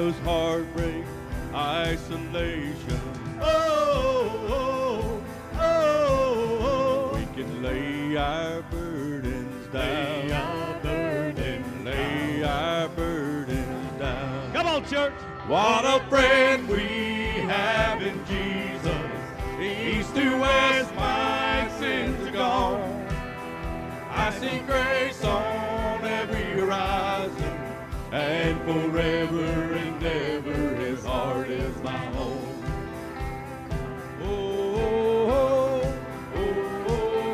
knows heartbreak, isolation. Oh, oh, oh, oh. We can lay our burdens down. Lay our burdens down. Come on, church. What a friend we have in Jesus. East to west, my sins are gone. I see grace on every horizon, and forever and ever His heart is my home. Oh, oh, oh,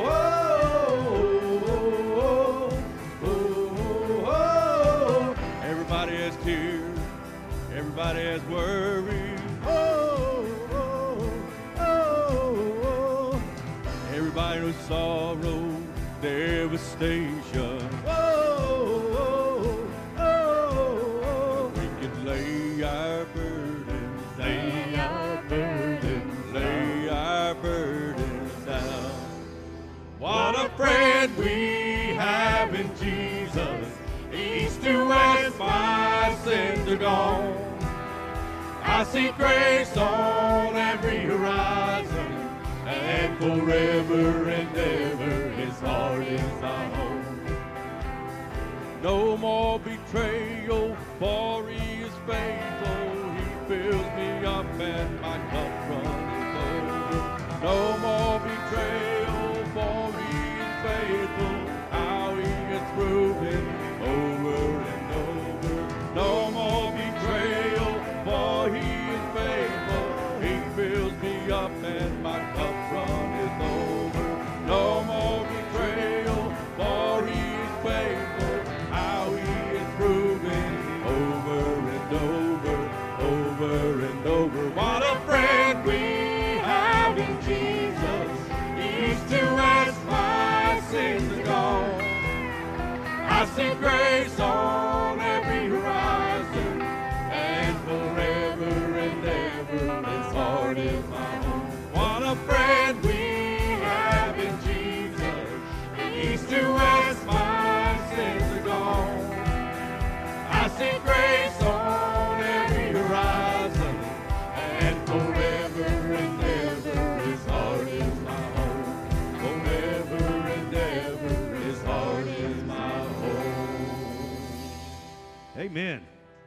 oh, oh, oh. Everybody has tears, everybody has worry. Oh, oh, oh, oh. Everybody knows sorrow, devastation. Oh, oh, oh, oh. We can lay our burdens down. Lay our burdens down. What a friend we have in Jesus. East to west, my sins are gone. I see grace on every horizon, and forever and ever His heart is our home. No more betrayal, for He is faithful. He fills me up and my cup runneth over. No more betrayal, for He is faithful. How He has proven over and over. No more betrayal, for He is faithful. He fills me up and my cup runneth over. No more betrayal, for He is faithful. How He is proven over and over. What a friend we have in Jesus. East to west, my sins are gone. I see grace on every horizon, and forever and ever His heart is my home. What a friend we have in Jesus. East to west, my sins are gone. I see grace on every horizon, and forever and ever His heart is my home. Forever and ever His heart is my home. Amen.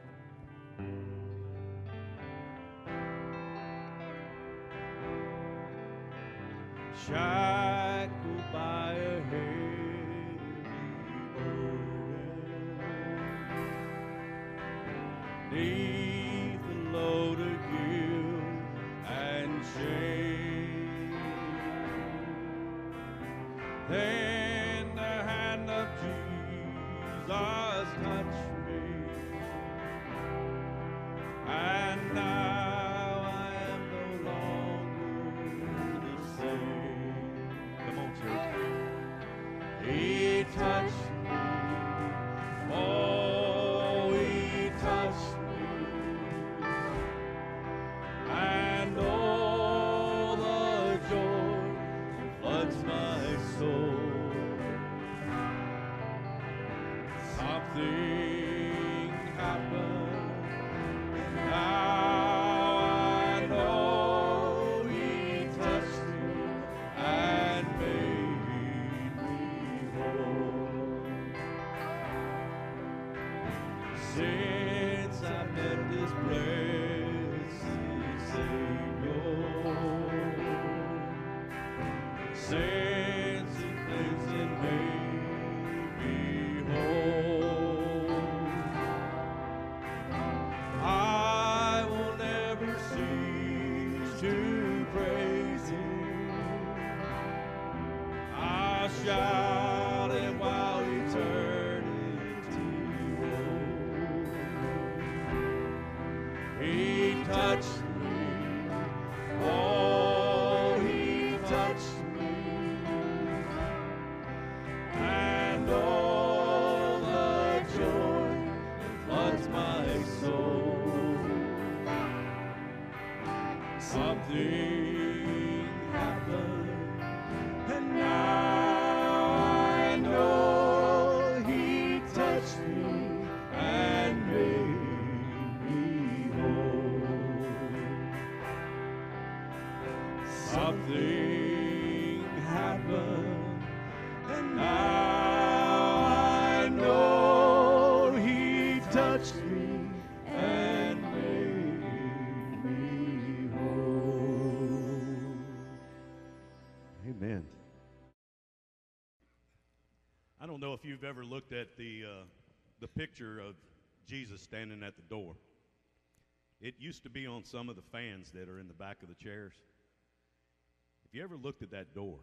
Shackled by a heavy burden, 'neath the load of guilt and shame, then the hand of Jesus touched me, and now I am no longer the same. Come on, church. He touched me, oh, He touched me, and all the joy floods my soul. Something happened, and now I know He touched me and made me whole. Since I met this blessed Savior, since He cleansed and made me whole, I will never cease to praise Him. I shout it while eternity rolls. He touched me, oh, He touched me, and all the joy that floods my soul. Something happened, and now I know He touched me and made me something happened, and now I know He touched me and made me whole. Amen. I don't know if you've ever looked at the picture of Jesus standing at the door. It used to be on some of the fans that are in the back of the chairs. If you ever looked at that door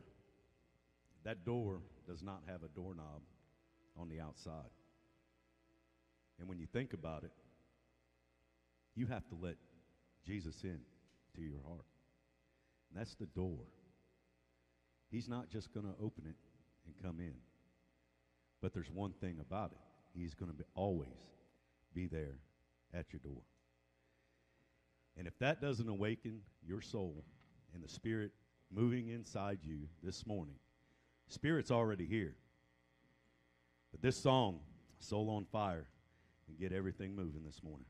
does not have a doorknob on the outside. And when you think about it, you have to let Jesus in to your heart. And that's the door. He's not just going to open it and come in. But there's one thing about it. He's going to always be there at your door. And if that doesn't awaken your soul and the Spirit moving inside you this morning, Spirit's already here. But this song, Soul on Fire, can get everything moving this morning.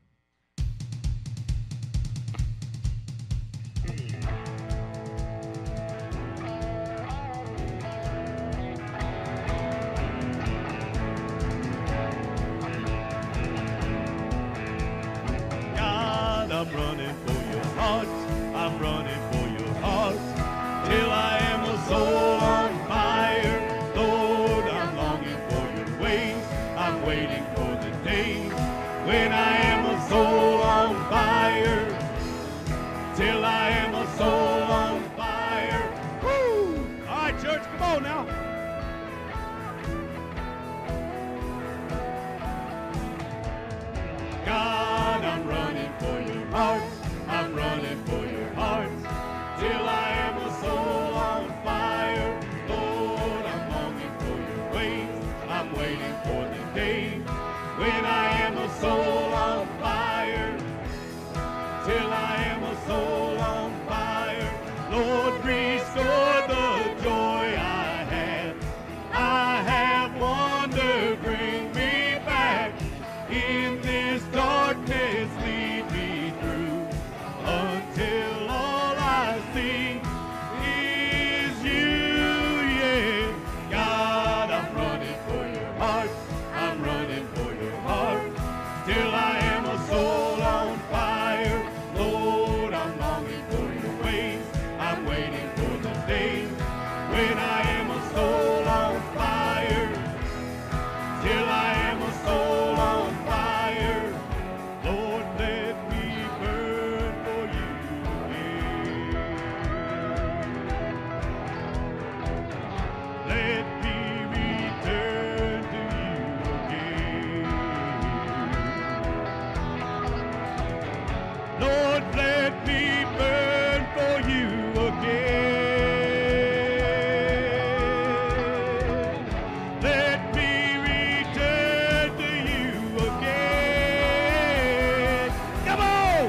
I'm running for your heart, I'm running for your heart, till I am a soul on fire. Lord, I'm longing for your ways, I'm waiting for the day when I am a soul on fire, till I am a soul on fire. Woo! All right, church, come on now. God, I'm running for your heart, I'm running for your heart, till I am a soul on fire. Lord, I'm longing for your ways, I'm waiting for the day when I am a soul on fire, till I am a soul on fire. Lord, restore the joy I have wandered, bring me back in this darkness, lead me through until all I see is you, yeah. God, I'm running for your heart, I'm running for your heart, till I am a soul on fire. Lord, I'm longing for your ways, I'm waiting for the day when I am a soul on fire, till I am a soul on fire. Lord, let me burn for you again. Let me return to you again. Lord, let me burn for you again. Let me return to you again. Come on!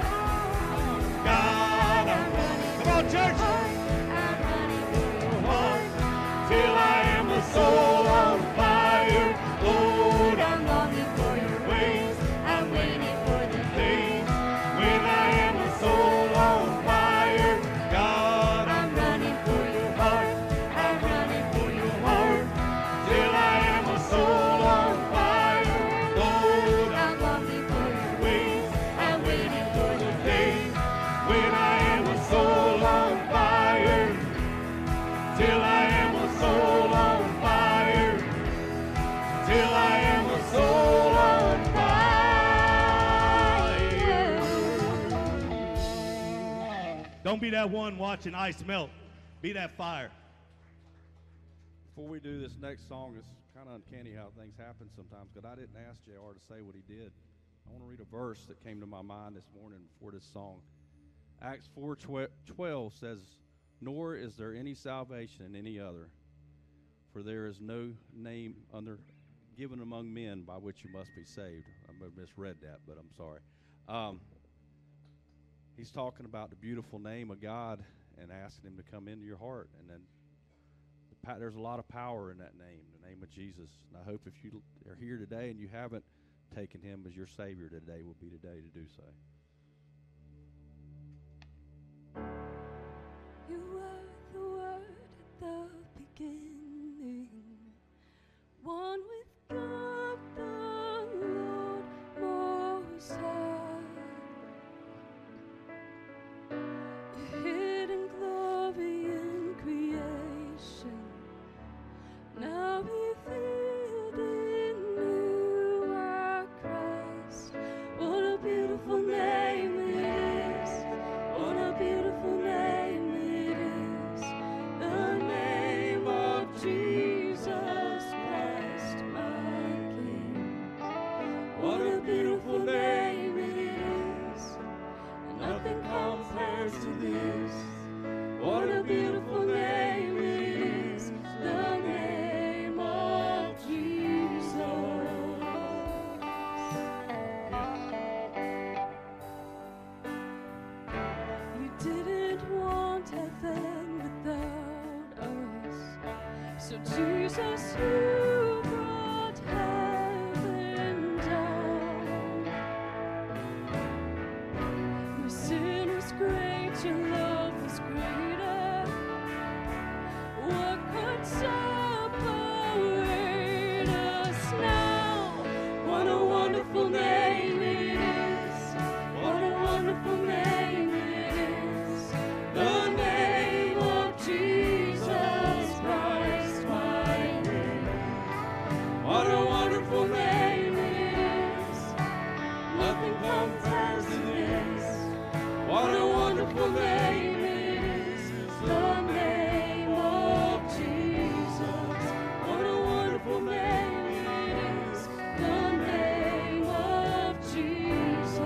God, I'm running. Come on, church! I'm running for your heart, till I am a soul on fire. Lord, I'm longing for your ways, I'm waiting for the day when I am a soul on fire. God, I'm running for your heart, I'm running for your heart, till I am a soul on fire. Lord, I'm longing for your ways, I'm waiting for the day when I am a soul on fire, till I am a soul on fire, till I am a soul on fire. Don't be that one watching ice melt. Be that fire. Before we do this next song, it's kind of uncanny how things happen sometimes, because I didn't ask JR to say what he did. I want to read a verse that came to my mind this morning before this song. Acts 4:12 says, "Nor is there any salvation in any other, for there is no name given among men by which you must be saved." I may have misread that, but I'm sorry. He's talking about the beautiful name of God and asking him to come into your heart. And then there's a lot of power in that name, the name of Jesus. And I hope if you are here today and you haven't taken him as your Savior, today will be the day to do so. You were wouldn't want heaven without us. So Jesus, you brought heaven down. Your sin was great, your love was greater. What could separate us now? What a wonderful name it is. What a wonderful name it is. The name of Jesus Christ, my King. What a wonderful name it is. Nothing compares to this. What a wonderful name it is. The name of Jesus. What a wonderful name it is. The name of Jesus.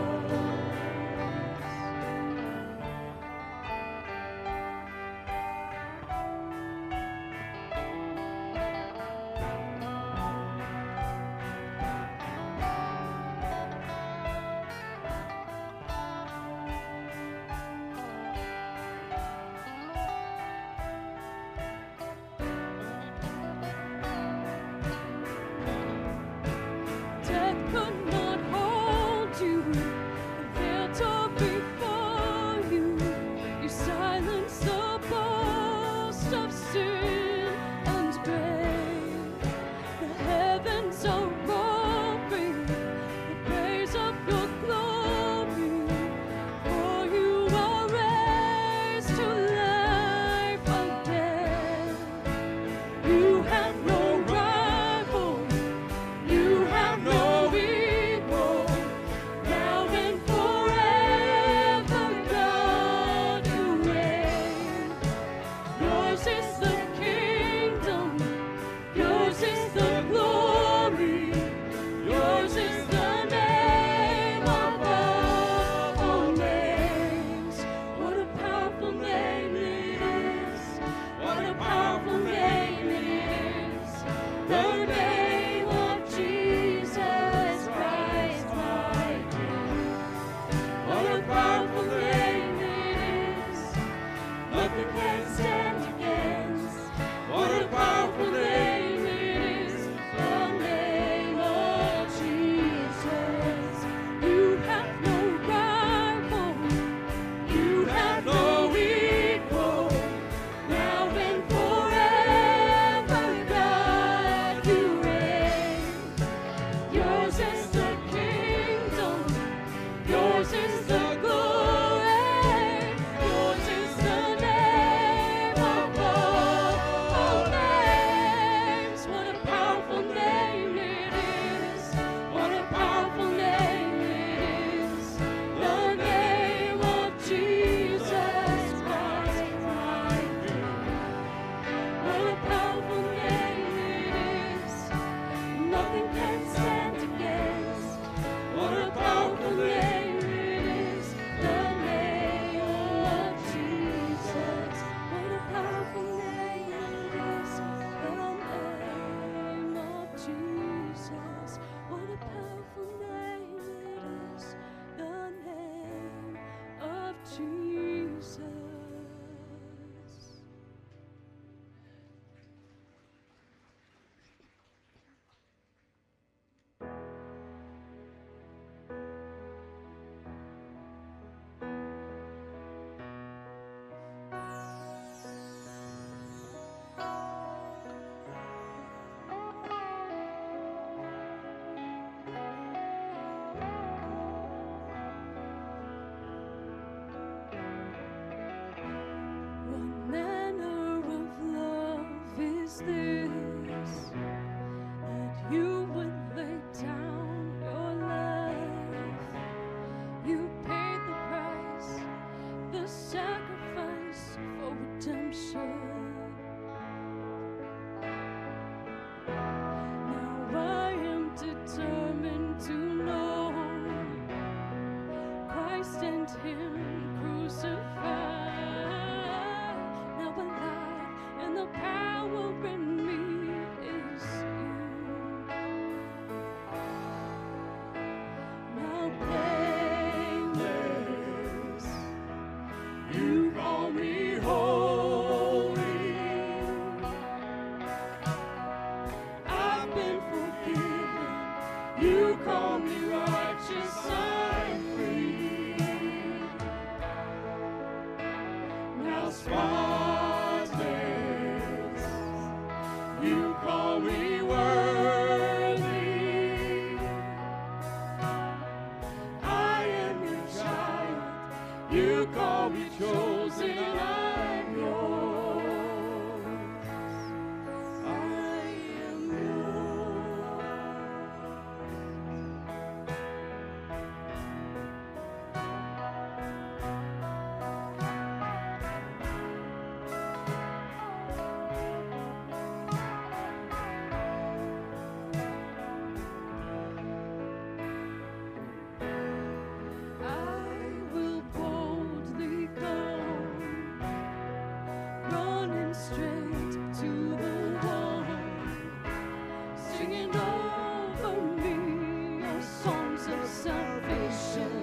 Death could not hold you, the veil tore before you. You silenced the boast of sin and grave. The heavens are roaring the praise of your glory. For you are raised to life again. You have no rival. You have no equal, now and forever, God, you reign. Yours is the kingdom, yours is the glory, yours is the name above all names. What a powerful name it is, what a powerful name it is, the name of Jesus Christ, my King. What a powerful name it is. Nothing can stand against. What a powerful name it is. The name of Jesus. You have no rival. You have no equal. Now and forever, God, you reign. Yours is the kingdom, yours is the glory, yours is the name above all names. What a powerful name it is. What a powerful name it is. The name of Jesus Christ, my King. What a powerful name it is. Nothing can stand against. What a powerful name it is. The name of Jesus. What a powerful name it is. The name of Jesus. What a powerful name it is. The name of Jesus. What manner of love is this, that you would lay down your life? You paid the price, the sacrifice for redemption. Now I am determined to know Christ and Him crucified. Now alive in the power in me. spotless. You call me worthy. I am your child. You call me chosen. I'm yours. I am yours. I will boldly go, running straight to the one, singing over me your songs of salvation.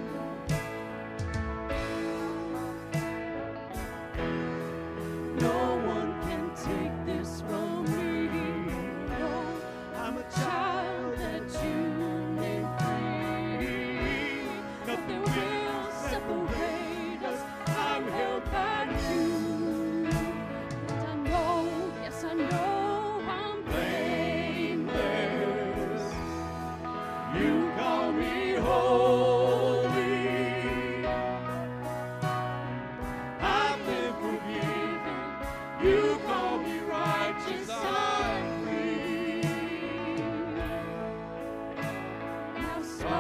No one can take this from me. No, I'm a child that you made free. Nothing will separate us. I'm held by you. And I know, yes, I know I'm Blameless. You call me holy. I've been forgiven. You call me righteous. I'm free. now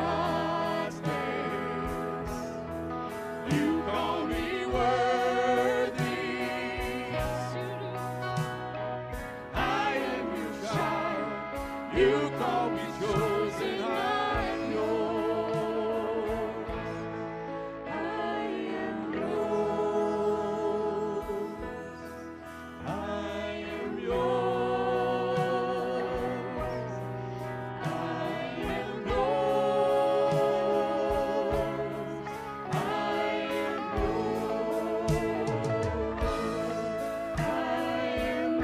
Spotless. You call me worthy. I am your child. You call me chosen. I'm yours. I am yours. I am yours. I am yours. I am yours. I am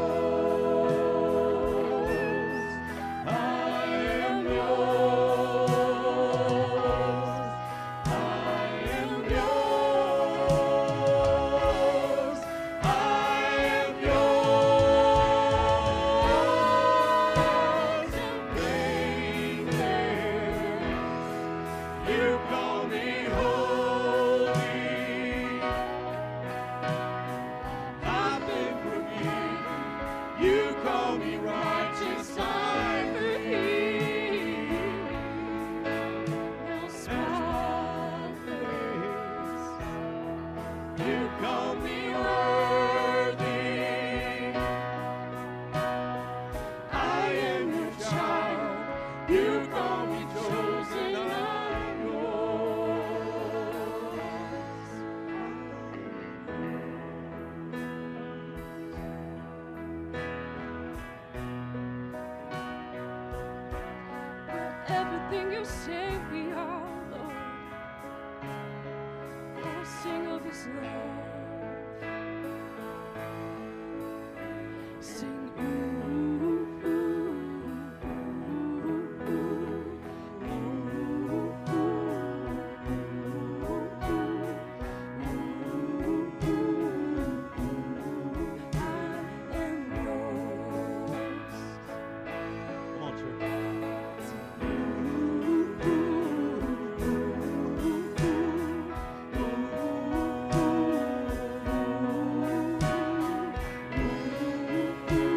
yours. I am yours. I am yours. I am yours. Blameless. You call me holy. I've been forgiven. You call me righteous. I'm free. now spotless. You call me worthy. I am your child. You call me chosen. I'm yours. Everything you say we are, Lord. I'll sing of His love. Sing I am yours. Come on, church. Ooh, ooh, ooh, ooh, ooh, ooh, ooh.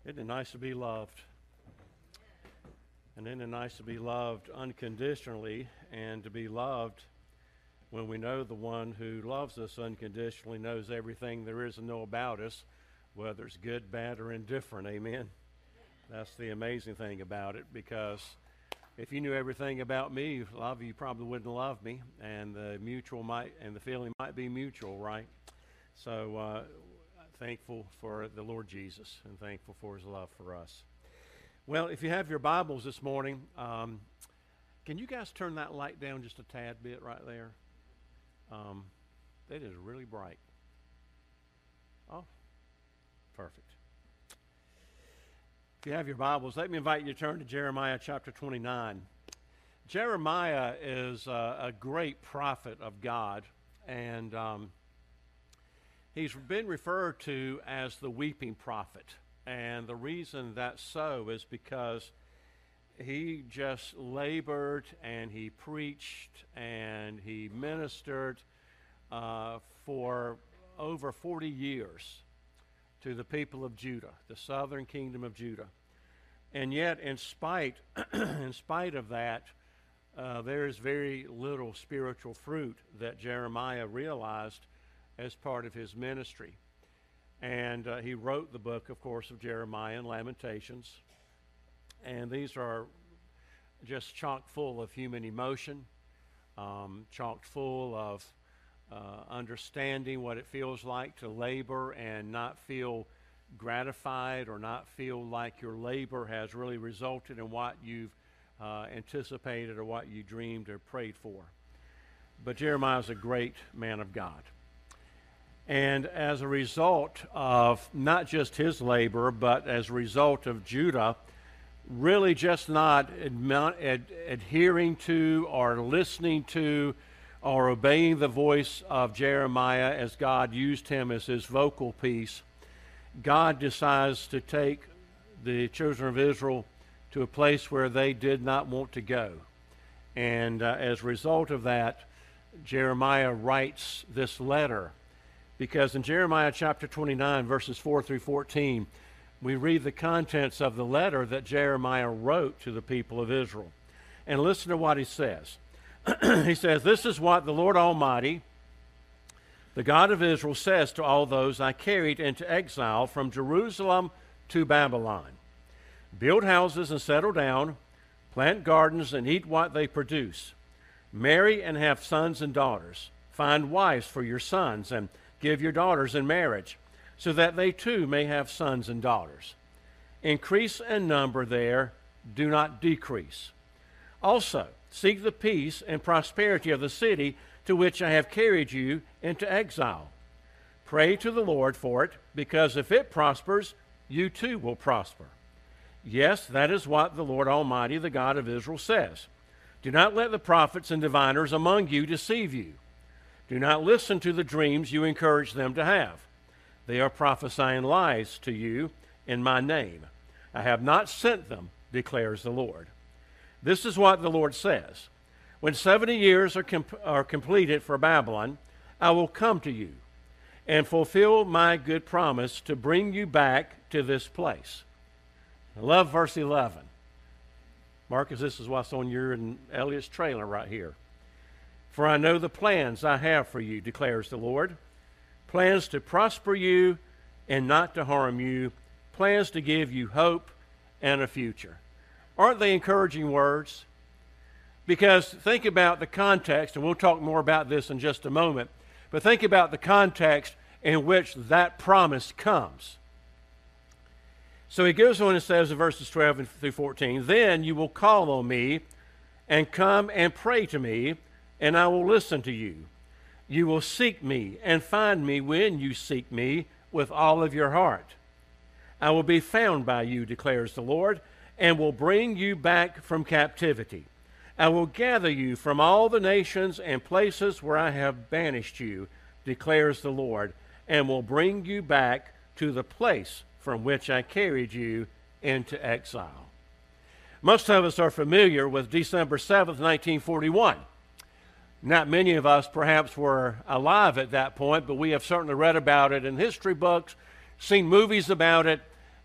Isn't it nice to be loved? And isn't it nice to be loved unconditionally and to be loved when we know the one who loves us unconditionally knows everything there is to know about us, whether it's good, bad, or indifferent. Amen? That's the amazing thing about it, because if you knew everything about me, a lot of you probably wouldn't love me, and the feeling might be mutual, right? So thankful for the Lord Jesus and thankful for his love for us. Well, if you have your Bibles this morning, can you guys turn that light down just a tad bit right there? It is really bright. Oh, perfect. If you have your Bibles, let me invite you to turn to Jeremiah chapter 29. Jeremiah is a great prophet of God, and he's been referred to as the weeping prophet. And the reason that's so is because he just labored and he preached and he ministered for over 40 years to the people of Judah, the southern kingdom of Judah. And yet, in spite of that, there is very little spiritual fruit that Jeremiah realized as part of his ministry. And he wrote the book, of course, of Jeremiah and Lamentations. And these are just chock full of human emotion, chock full of understanding what it feels like to labor and not feel gratified or not feel like your labor has really resulted in what you've anticipated or what you dreamed or prayed for. But Jeremiah is a great man of God. And as a result of not just his labor, but as a result of Judah really just not adhering to or listening to or obeying the voice of Jeremiah as God used him as his vocal piece, God decides to take the children of Israel to a place where they did not want to go. And as a result of that, Jeremiah writes this letter. Because in Jeremiah chapter 29, verses 4 through 14, we read the contents of the letter that Jeremiah wrote to the people of Israel. And listen to what he says. He says, "This is what the Lord Almighty, the God of Israel, says to all those I carried into exile from Jerusalem to Babylon. Build houses and settle down, plant gardens and eat what they produce. Marry and have sons and daughters. Find wives for your sons and give your daughters in marriage, so that they too may have sons and daughters. Increase in number there, do not decrease. Also, seek the peace and prosperity of the city to which I have carried you into exile. Pray to the Lord for it, because if it prospers, you too will prosper. Yes, that is what the Lord Almighty, the God of Israel, says. Do not let the prophets and diviners among you deceive you. Do not listen to the dreams you encourage them to have. They are prophesying lies to you in my name. I have not sent them, declares the Lord. This is what the Lord says. When 70 years are completed for Babylon, I will come to you and fulfill my good promise to bring you back to this place." I love verse 11. Marcus, this is what's on your and Elliot's trailer right here. "For I know the plans I have for you, declares the Lord. Plans to prosper you and not to harm you. Plans to give you hope and a future." Aren't they encouraging words? Because think about the context, and we'll talk more about this in just a moment, but think about the context in which that promise comes. So he goes on and says in verses 12 through 14, "Then you will call on me and come and pray to me, and I will listen to you. You will seek me and find me when you seek me with all of your heart. I will be found by you, declares the Lord, and will bring you back from captivity. I will gather you from all the nations and places where I have banished you, declares the Lord, and will bring you back to the place from which I carried you into exile." Most of us are familiar with December 7th, 1941. Not many of us perhaps were alive at that point, but we have certainly read about it in history books, seen movies about it,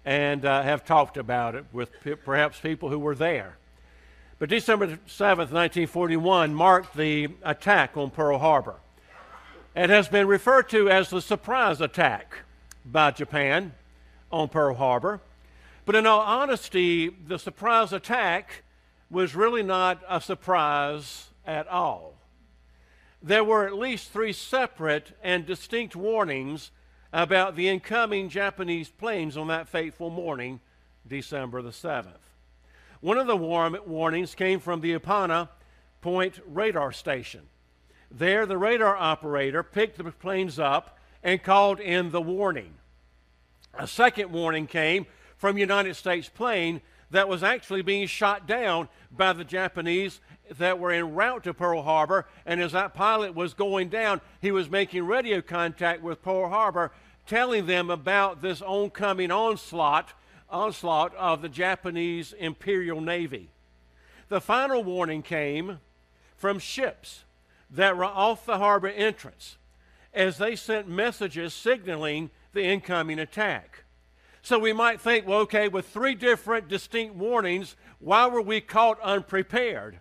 and have talked about it with perhaps people who were there. But December 7th, 1941 marked the attack on Pearl Harbor. It has been referred to as the surprise attack by Japan on Pearl Harbor. But in all honesty, the surprise attack was really not a surprise at all. There were at least 3 separate and distinct warnings about the incoming Japanese planes on that fateful morning, December the 7th. One of the warnings came from the Ipana Point radar station. There, the radar operator picked the planes up and called in the warning. A second warning came from a United States plane that was actually being shot down by the Japanese that were en route to Pearl Harbor, and as that pilot was going down, he was making radio contact with Pearl Harbor, telling them about this oncoming onslaught of the Japanese Imperial Navy. The final warning came from ships that were off the harbor entrance as they sent messages signaling the incoming attack. So we might think, well, okay, with 3 different distinct warnings, why were we caught unprepared?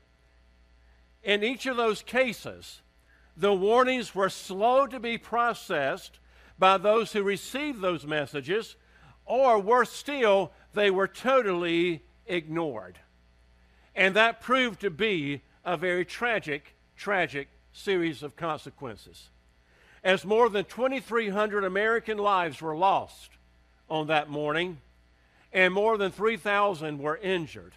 In each of those cases, the warnings were slow to be processed by those who received those messages, or worse still, they were totally ignored. And that proved to be a very tragic series of consequences. As more than 2,300 American lives were lost on that morning, and more than 3,000 were injured,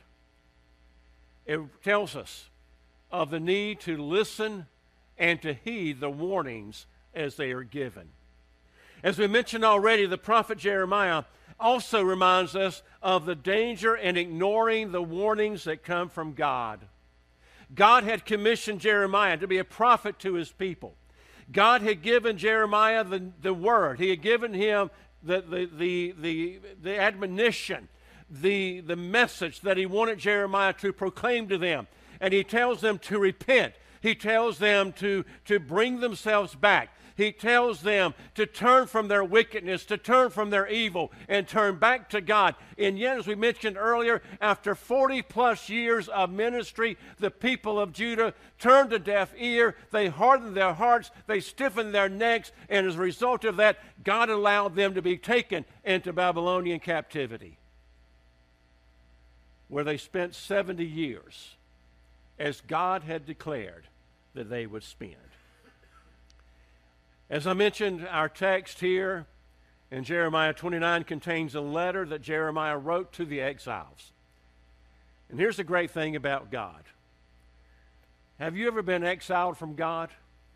it tells us of the need to listen and to heed the warnings as they are given. As we mentioned already, the prophet Jeremiah also reminds us of the danger in ignoring the warnings that come from God. God had commissioned Jeremiah to be a prophet to his people. God had given Jeremiah the word. He had given him the admonition, the message that he wanted Jeremiah to proclaim to them. And he tells them to repent. He tells them to bring themselves back. He tells them to turn from their wickedness, to turn from their evil, and turn back to God. And yet, as we mentioned earlier, after 40-plus years of ministry, the people of Judah turned a deaf ear. They hardened their hearts. They stiffened their necks. And as a result of that, God allowed them to be taken into Babylonian captivity, where they spent 70 years, as God had declared that they would spend. As I mentioned, our text here in Jeremiah 29 contains a letter that Jeremiah wrote to the exiles. And here's the great thing about God. Have you ever been exiled from God?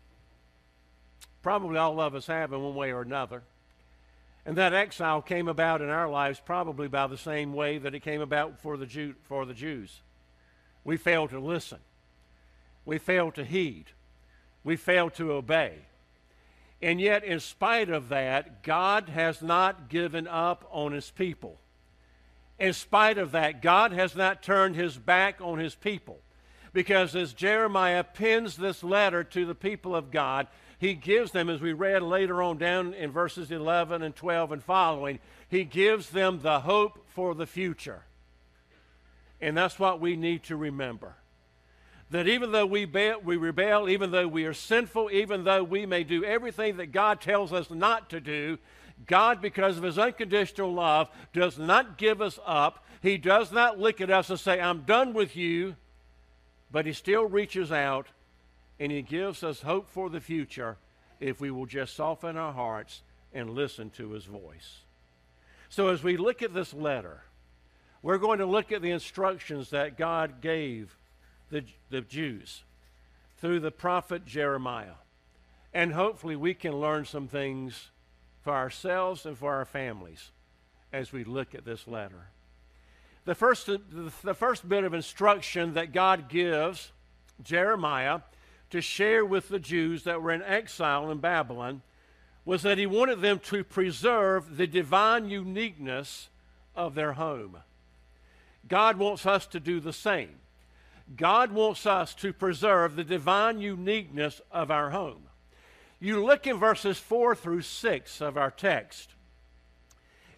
Probably all of us have in one way or another. And that exile came about in our lives probably by the same way that it came about for the Jews. We failed to listen. We failed to heed. We failed to obey. And yet, in spite of that, God has not given up on his people. In spite of that, God has not turned his back on his people. Because as Jeremiah pens this letter to the people of God, he gives them, as we read later on down in verses 11 and 12 and following, he gives them the hope for the future. And that's what we need to remember. That even though we rebel, even though we are sinful, even though we may do everything that God tells us not to do, God, because of his unconditional love, does not give us up. He does not look at us and say, I'm done with you. But he still reaches out and he gives us hope for the future if we will just soften our hearts and listen to his voice. So as we look at this letter, we're going to look at the instructions that God gave the Jews through the prophet Jeremiah. And hopefully we can learn some things for ourselves and for our families as we look at this letter. The first bit of instruction that God gives Jeremiah to share with the Jews that were in exile in Babylon was that he wanted them to preserve the divine uniqueness of their home. God wants us to do the same. God wants us to preserve the divine uniqueness of our home. You look in verses 4 through 6 of our text.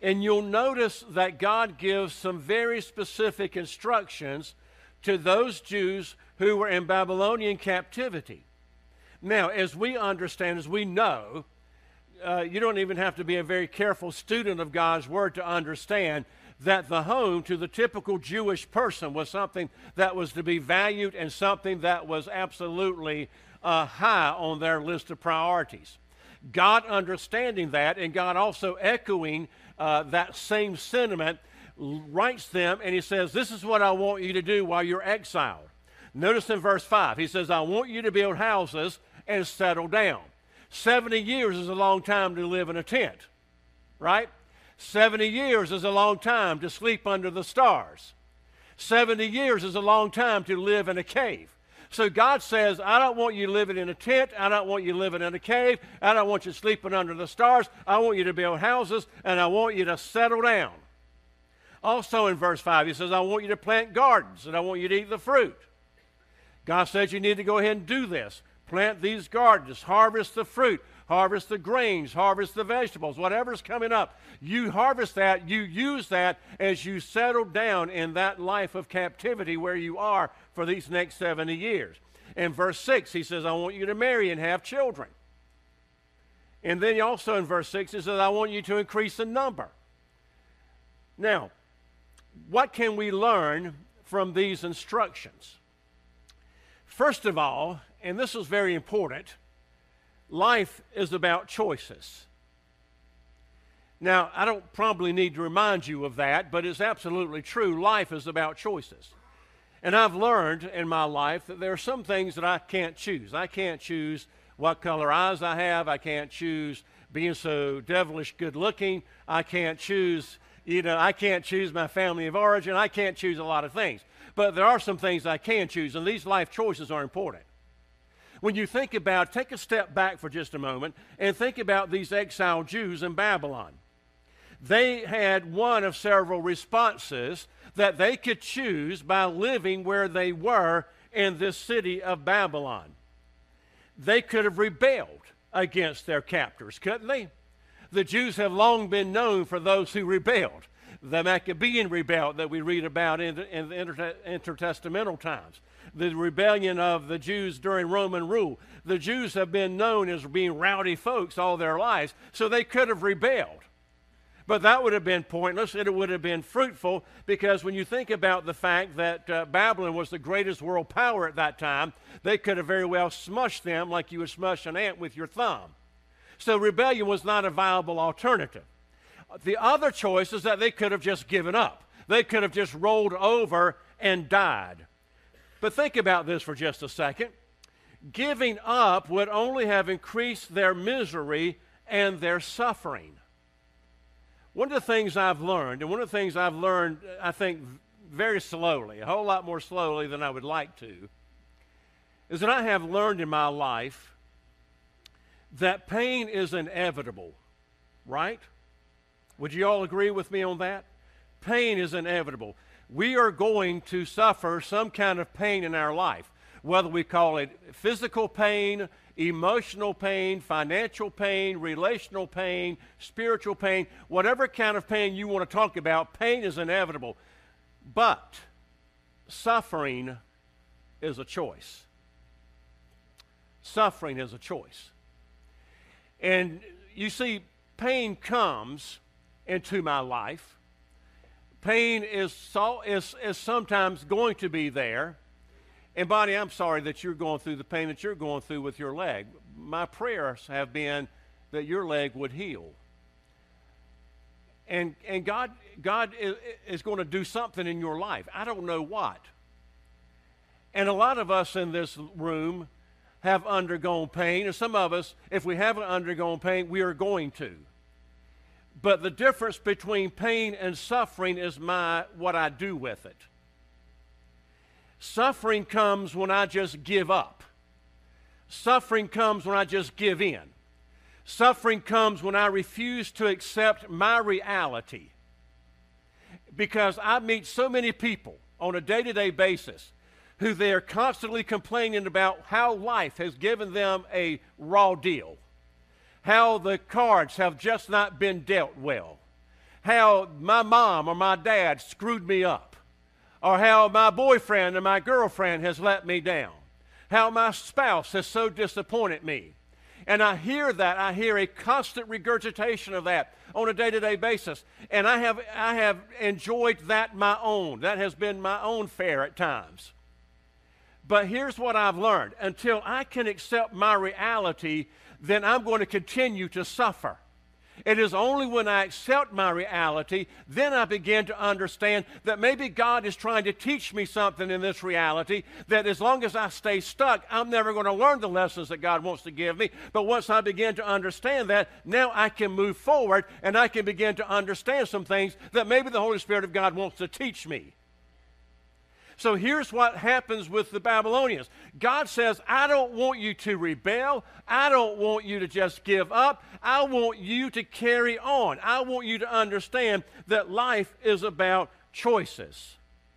And you'll notice that God gives some very specific instructions to those Jews who were in Babylonian captivity. Now, as we understand, as we know, you don't even have to be a very careful student of God's Word to understand that the home to the typical Jewish person was something that was to be valued and something that was absolutely high on their list of priorities. God understanding that, and God also echoing that same sentiment, writes them, and he says, this is what I want you to do while you're exiled. Notice in verse 5, he says, I want you to build houses and settle down. 70 years is a long time to live in a tent, right? 70 years is a long time to sleep under the stars. 70 years is a long time to live in a cave. So God says, I don't want you living in a tent. I don't want you living in a cave. I don't want you sleeping under the stars. I want you to build houses, and I want you to settle down. Also in verse 5, he says, I want you to plant gardens, and I want you to eat the fruit. God says you need to go ahead and do this. Plant these gardens, harvest the fruit, harvest the grains, harvest the vegetables, whatever's coming up. You harvest that, you use that as you settle down in that life of captivity where you are for these next 70 years. In verse 6, he says, I want you to marry and have children. And then also in verse 6, he says, I want you to increase in number. Now, what can we learn from these instructions? First of all, and this is very important, life is about choices. Now, I don't probably need to remind you of that, but it's absolutely true. Life is about choices. And I've learned in my life that there are some things that I can't choose. I can't choose what color eyes I have. I can't choose being so devilish good looking. I can't choose, I can't choose my family of origin. I can't choose a lot of things. But there are some things I can choose, and these life choices are important. When you think about, take a step back for just a moment and think about these exiled Jews in Babylon. They had one of several responses that they could choose by living where they were in this city of Babylon. They could have rebelled against their captors, couldn't they? The Jews have long been known for those who rebelled. The Maccabean rebellion that we read about in the intertestamental times. The rebellion of the Jews during Roman rule. The Jews have been known as being rowdy folks all their lives, so they could have rebelled. But that would have been pointless. It would have been fruitful, because when you think about the fact that Babylon was the greatest world power at that time, they could have very well smushed them like you would smush an ant with your thumb. So rebellion was not a viable alternative. The other choice is that they could have just given up. They could have just rolled over and died. But think about this for just a second. Giving up would only have increased their misery and their suffering. One of the things I've learned, I think, very slowly, a whole lot more slowly than I would like to, is that I have learned in my life that pain is inevitable, right? Would you all agree with me on that? Pain is inevitable. We are going to suffer some kind of pain in our life, whether we call it physical pain, emotional pain, financial pain, relational pain, spiritual pain, whatever kind of pain you want to talk about, pain is inevitable. But suffering is a choice. Suffering is a choice. And you see, pain comes into my life. Pain is sometimes going to be there. And Bonnie, I'm sorry that you're going through the pain that you're going through with your leg. My prayers have been that your leg would heal. And God is going to do something in your life. I don't know what. And a lot of us in this room have undergone pain. And some of us, if we haven't undergone pain, we are going to. But the difference between pain and suffering is what I do with it. Suffering comes when I just give up. Suffering comes when I just give in. Suffering comes when I refuse to accept my reality. Because I meet so many people on a day-to-day basis who they are constantly complaining about how life has given them a raw deal. How the cards have just not been dealt well. how my mom or my dad screwed me up, or how my boyfriend or my girlfriend has let me down, how my spouse has so disappointed me. And I hear that. I hear a constant regurgitation of that on a day-to-day basis. And I have enjoyed that my own. That has been my own fare at times. But here's what I've learned. Until I can accept my reality, then I'm going to continue to suffer. It is only when I accept my reality, then I begin to understand that maybe God is trying to teach me something in this reality, that as long as I stay stuck, I'm never going to learn the lessons that God wants to give me. But once I begin to understand that, now I can move forward and I can begin to understand some things that maybe the Holy Spirit of God wants to teach me. So here's what happens with the Babylonians. God says, I don't want you to rebel. I don't want you to just give up. I want you to carry on. I want you to understand that life is about choices.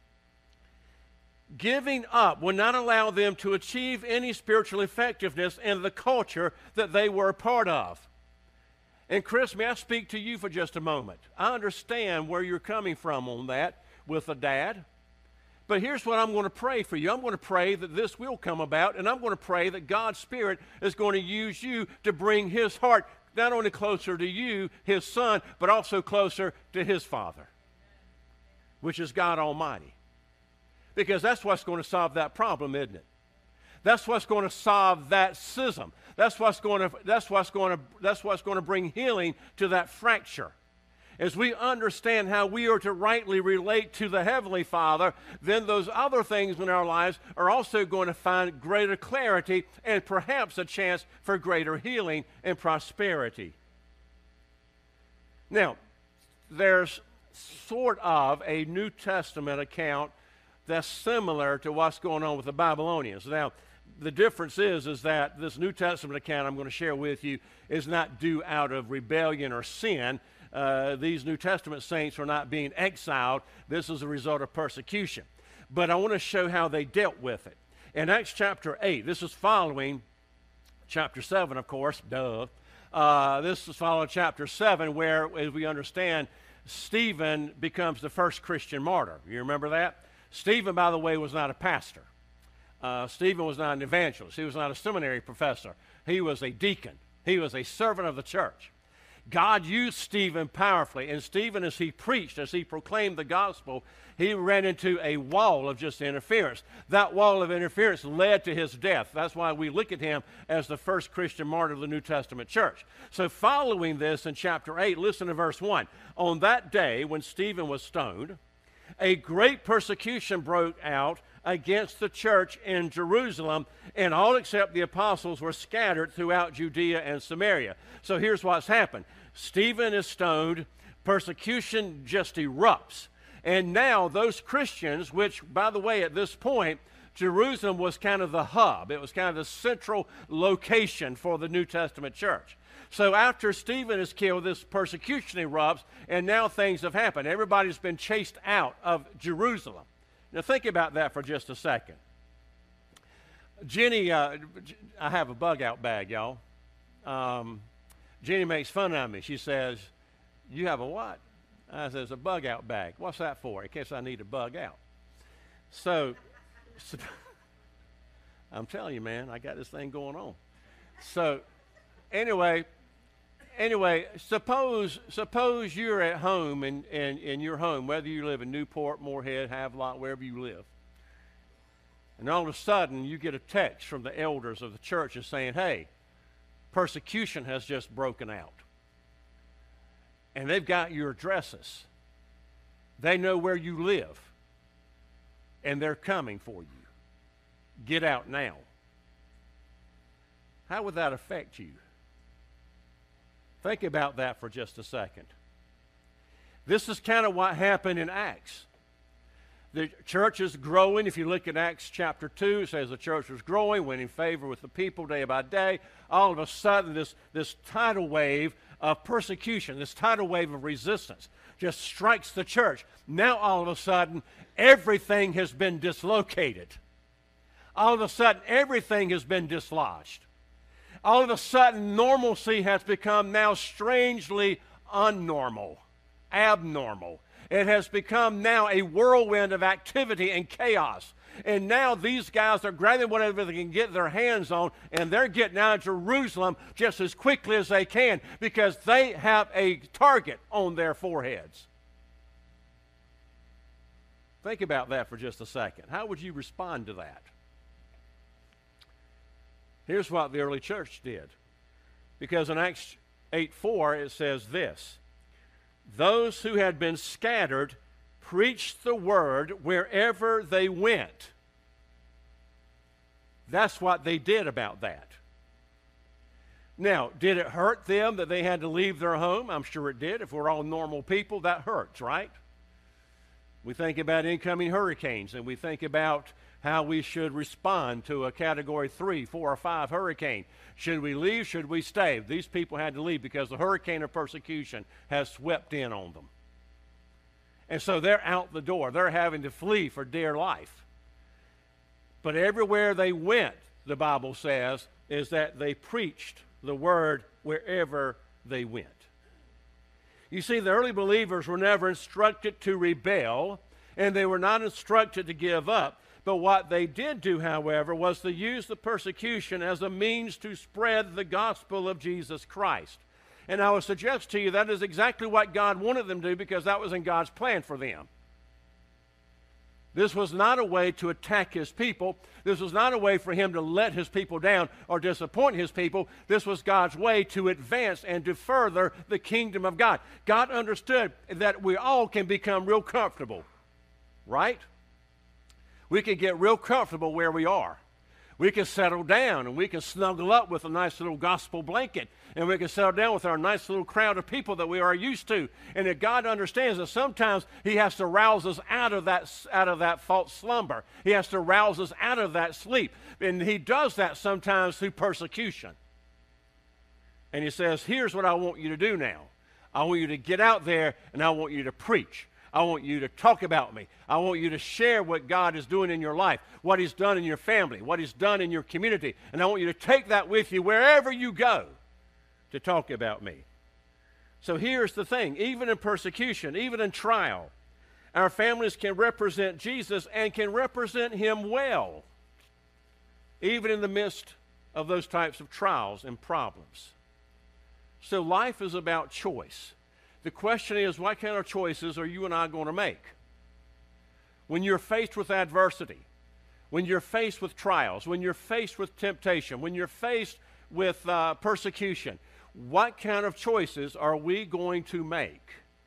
Giving up would not allow them to achieve any spiritual effectiveness in the culture that they were a part of. And Chris, may I speak to you for just a moment? I understand where you're coming from on that with a dad. But here's what I'm going to pray for you. I'm going to pray that this will come about, and I'm going to pray that God's Spirit is going to use you to bring His heart not only closer to you, His Son, but also closer to His Father, which is God Almighty. Because that's what's going to solve that problem, isn't it? That's what's going to solve that schism. That's what's going to bring healing to that fracture. As we understand how we are to rightly relate to the Heavenly Father, then those other things in our lives are also going to find greater clarity and perhaps a chance for greater healing and prosperity. Now, there's sort of a New Testament account that's similar to what's going on with the Babylonians. Now, the difference is that this New Testament account I'm going to share with you is not due out of rebellion or sin. These New Testament saints are not being exiled. This is a result of persecution. But I want to show how they dealt with it. In Acts chapter 8, this is following chapter 7, of course, duh. This is following chapter 7 where, as we understand, Stephen becomes the first Christian martyr. You remember that? Stephen, by the way, was not a pastor. Stephen was not an evangelist. He was not a seminary professor. He was a deacon. He was a servant of the church. God used Stephen powerfully, and Stephen, as he preached, as he proclaimed the gospel, he ran into a wall of just interference. That wall of interference led to his death. That's why we look at him as the first Christian martyr of the New Testament church. So following this in chapter 8, listen to verse 1. On that day when Stephen was stoned, a great persecution broke out against the church in Jerusalem, and all except the apostles were scattered throughout Judea and Samaria. So here's what's happened. Stephen is stoned, persecution just erupts. And now those Christians, which, by the way, at this point, Jerusalem was kind of the hub. It was kind of the central location for the New Testament church. So after Stephen is killed, this persecution erupts, and now things have happened. Everybody's been chased out of Jerusalem. Now think about that for just a second. Jenny, I have a bug out bag, y'all. Jenny makes fun of me. She says, you have a what? I says, a bug out bag. What's that for? In case I need a bug out. So I'm telling you, man, I got this thing going on. So anyway, suppose you're at home in your home, whether you live in Newport, Moorhead, Havelock, wherever you live, and all of a sudden you get a text from the elders of the church saying, hey, persecution has just broken out. And they've got your addresses. They know where you live. And they're coming for you. Get out now. How would that affect you? Think about that for just a second. This is kind of what happened in Acts. The church is growing. If you look at Acts chapter 2, it says the church was growing, went in favor with the people day by day. All of a sudden, this tidal wave of persecution, this tidal wave of resistance just strikes the church. Now, all of a sudden, everything has been dislocated. All of a sudden, everything has been dislodged. All of a sudden, normalcy has become now strangely unnormal, abnormal. It has become now a whirlwind of activity and chaos. And now these guys are grabbing whatever they can get their hands on, and they're getting out of Jerusalem just as quickly as they can because they have a target on their foreheads. Think about that for just a second. How would you respond to that? Here's what the early church did. Because in Acts 8:4 it says this, those who had been scattered preached the word wherever they went. That's what they did about that. Now, did it hurt them that they had to leave their home? I'm sure it did. If we're all normal people, that hurts, right? We think about incoming hurricanes, and we think about how we should respond to a Category 3, 4, or 5 hurricane. Should we leave? Should we stay? These people had to leave because the hurricane of persecution has swept in on them. And so they're out the door. They're having to flee for dear life. But everywhere they went, the Bible says, is that they preached the word wherever they went. You see, the early believers were never instructed to rebel, and they were not instructed to give up. But what they did do, however, was to use the persecution as a means to spread the gospel of Jesus Christ. And I would suggest to you that is exactly what God wanted them to do because that was in God's plan for them. This was not a way to attack his people. This was not a way for him to let his people down or disappoint his people. This was God's way to advance and to further the kingdom of God. God understood that we all can become real comfortable, right? We can get real comfortable where we are. We can settle down and we can snuggle up with a nice little gospel blanket, and we can settle down with our nice little crowd of people that we are used to. And that God understands that sometimes he has to rouse us out of that false slumber. He has to rouse us out of that sleep. And he does that sometimes through persecution. And he says, here's what I want you to do now. I want you to get out there and I want you to preach. I want you to talk about me. I want you to share what God is doing in your life, what he's done in your family, what he's done in your community. And I want you to take that with you wherever you go to talk about me. So here's the thing. Even in persecution, even in trial, our families can represent Jesus and can represent him well, even in the midst of those types of trials and problems. So life is about choice. The question is, what kind of choices are you and I going to make? When you're faced with adversity, when you're faced with trials, when you're faced with temptation, when you're faced with persecution, what kind of choices are we going to make?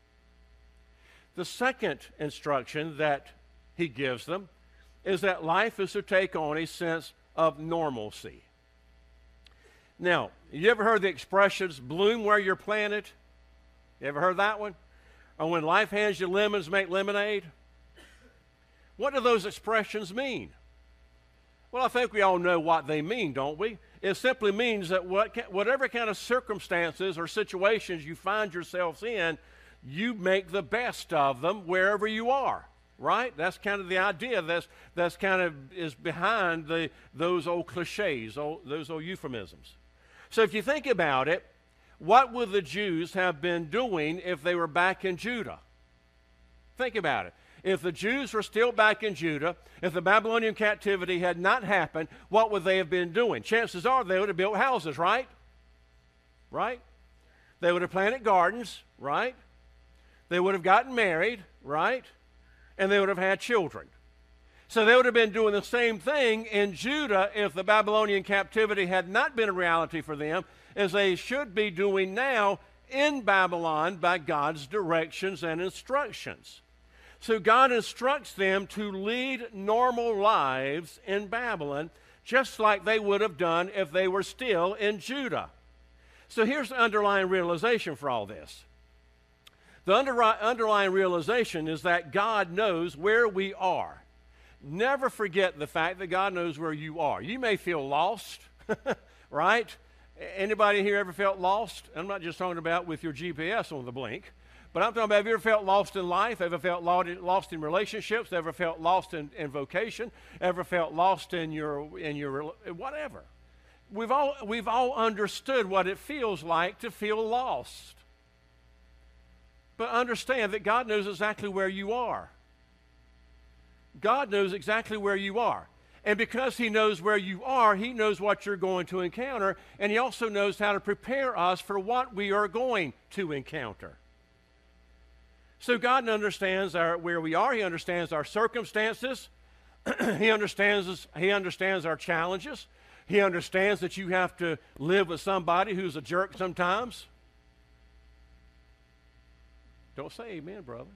The second instruction that he gives them is that life is to take on a sense of normalcy. Now, you ever heard the expressions, bloom where you're planted? You ever heard that one? Or when life hands you lemons, make lemonade? What do those expressions mean? Well, I think we all know what they mean, don't we? It simply means that whatever kind of circumstances or situations you find yourselves in, you make the best of them wherever you are, right? That's kind of the idea. That's kind of is behind those old cliches, those old euphemisms. So if you think about it, what would the Jews have been doing if they were back in Judah? Think about it. If the Jews were still back in Judah, if the Babylonian captivity had not happened, what would they have been doing? Chances are they would have built houses, right? Right? They would have planted gardens, right? They would have gotten married, right? And they would have had children. So they would have been doing the same thing in Judah if the Babylonian captivity had not been a reality for them, as they should be doing now in Babylon by God's directions and instructions. So God instructs them to lead normal lives in Babylon, just like they would have done if they were still in Judah. So here's the underlying realization for all this. The underlying realization is that God knows where we are. Never forget the fact that God knows where you are. You may feel lost, right? Anybody here ever felt lost? I'm not just talking about with your GPS on the blink, but I'm talking about, have you ever felt lost in life? Ever felt lost in relationships? Ever felt lost in vocation? Ever felt lost in your whatever? We've all understood what it feels like to feel lost. But understand that God knows exactly where you are. God knows exactly where you are. And because He knows where you are, He knows what you're going to encounter, and He also knows how to prepare us for what we are going to encounter. So God understands where we are. He understands our circumstances. He understands our challenges. He understands that you have to live with somebody who's a jerk sometimes. Don't say amen, brother.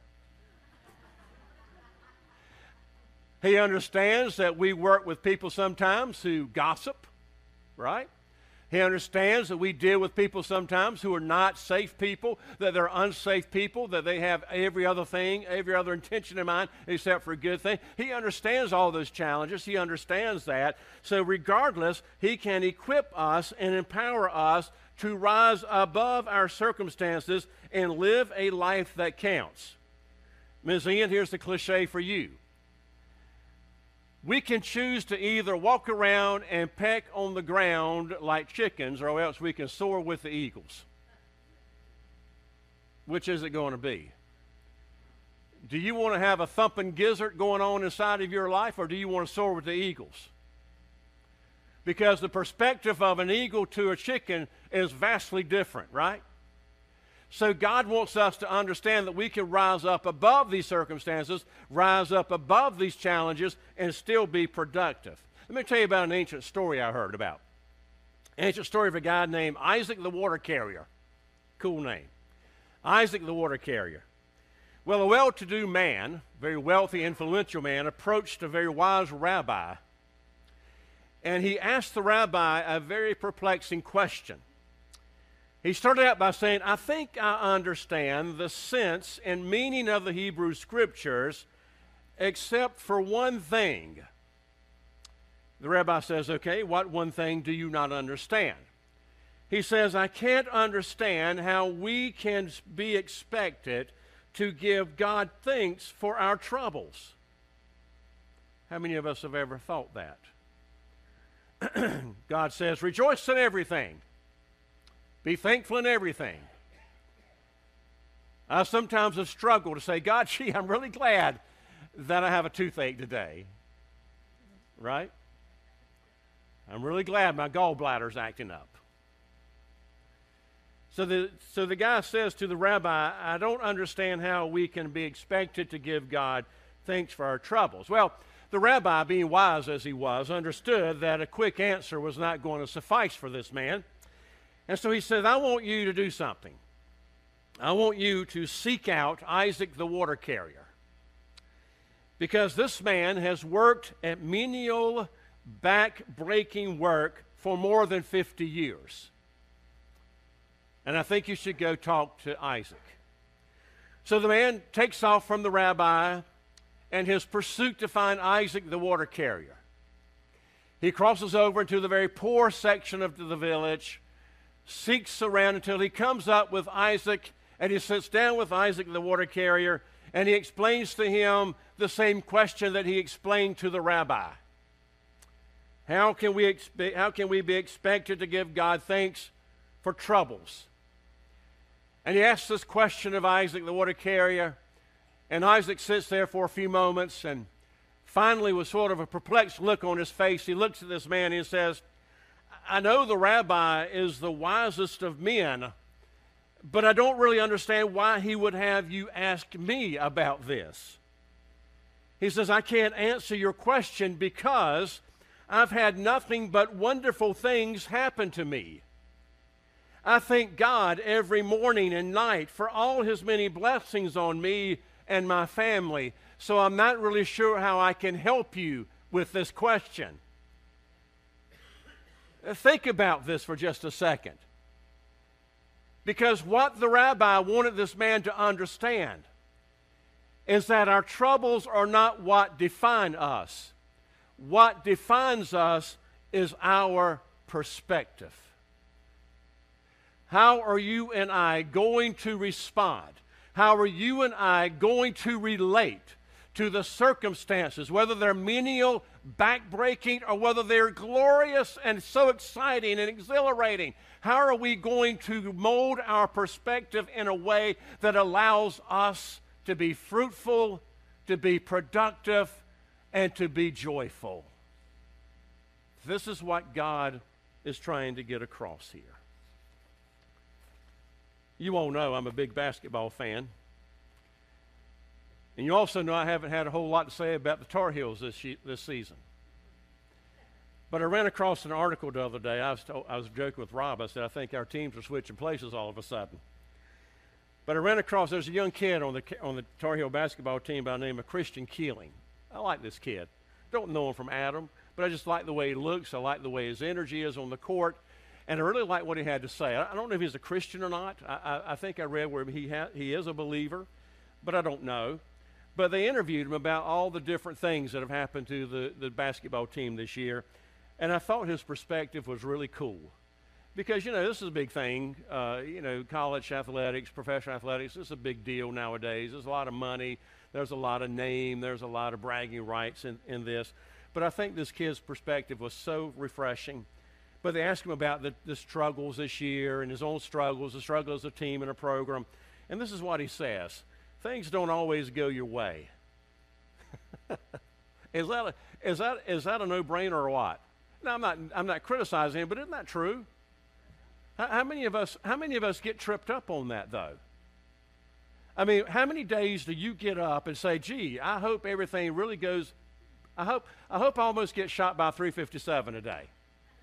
He understands that we work with people sometimes who gossip, right? He understands that we deal with people sometimes who are not safe people, that they're unsafe people, that they have every other thing, every other intention in mind except for a good thing. He understands all those challenges. He understands that. So regardless, He can equip us and empower us to rise above our circumstances and live a life that counts. Ms. Ian, here's the cliche for you. We can choose to either walk around and peck on the ground like chickens, or else we can soar with the eagles. Which is it going to be? Do you want to have a thumping gizzard going on inside of your life, or do you want to soar with the eagles? Because the perspective of an eagle to a chicken is vastly different, right? So God wants us to understand that we can rise up above these circumstances, rise up above these challenges, and still be productive. Let me tell you about an ancient story I heard about. Ancient story of a guy named Isaac the Water Carrier. Cool name. Isaac the Water Carrier. Well, a well-to-do man, very wealthy, influential man, approached a very wise rabbi. And he asked the rabbi a very perplexing question. He started out by saying, I think I understand the sense and meaning of the Hebrew Scriptures, except for one thing. The rabbi says, okay, what one thing do you not understand? He says, I can't understand how we can be expected to give God thanks for our troubles. How many of us have ever thought that? God says, rejoice in everything. Be thankful in everything. I sometimes have struggled to say, God, gee, I'm really glad that I have a toothache today. Right? I'm really glad my gallbladder's acting up. So the guy says to the rabbi, I don't understand how we can be expected to give God thanks for our troubles. Well, the rabbi, being wise as he was, understood that a quick answer was not going to suffice for this man. And so he said, I want you to do something. I want you to seek out Isaac the Water Carrier. Because this man has worked at menial, back-breaking work for more than 50 years. And I think you should go talk to Isaac. So the man takes off from the rabbi in his pursuit to find Isaac the Water Carrier. He crosses over into the very poor section of the village, seeks around until he comes up with Isaac, and he sits down with Isaac the Water Carrier, and he explains to him the same question that he explained to the rabbi. How can we be expected to give God thanks for troubles? And he asks this question of Isaac the Water Carrier, and Isaac sits there for a few moments, and finally, with sort of a perplexed look on his face, he looks at this man and he says, I know the rabbi is the wisest of men, but I don't really understand why he would have you ask me about this. He says, I can't answer your question because I've had nothing but wonderful things happen to me. I thank God every morning and night for all His many blessings on me and my family, so I'm not really sure how I can help you with this question. Think about this for just a second. Because what the rabbi wanted this man to understand is that our troubles are not what define us. What defines us is our perspective. How are you and I going to respond? How are you and I going to relate to the circumstances, whether they're menial, backbreaking, or whether they're glorious and so exciting and exhilarating. How are we going to mold our perspective in a way that allows us to be fruitful, to be productive, and to be joyful? This is what God is trying to get across here. You all know I'm a big basketball fan. And you also know I haven't had a whole lot to say about the Tar Heels this season. But I ran across an article the other day. I was joking with Rob. I said, I think our teams are switching places all of a sudden. But I ran across, there's a young kid on the Tar Heel basketball team by the name of Christian Keeling. I like this kid. Don't know him from Adam, but I just like the way he looks. I like the way his energy is on the court. And I really like what he had to say. I don't know if he's a Christian or not. I think I read where he is a believer, but I don't know. But they interviewed him about all the different things that have happened to the basketball team this year. And I thought his perspective was really cool. Because, this is a big thing. College athletics, professional athletics, this is a big deal nowadays. There's a lot of money. There's a lot of name. There's a lot of bragging rights in this. But I think this kid's perspective was so refreshing. But they asked him about the struggles this year and his own struggles, the struggle as a team and a program. And this is what he says. Things don't always go your way. Is that a no-brainer or what? Now, I'm not criticizing him, but isn't that true? How many of us get tripped up on that, though? I mean, how many days do you get up and say, gee, I hope everything really goes, I hope I almost get shot by 357 a day.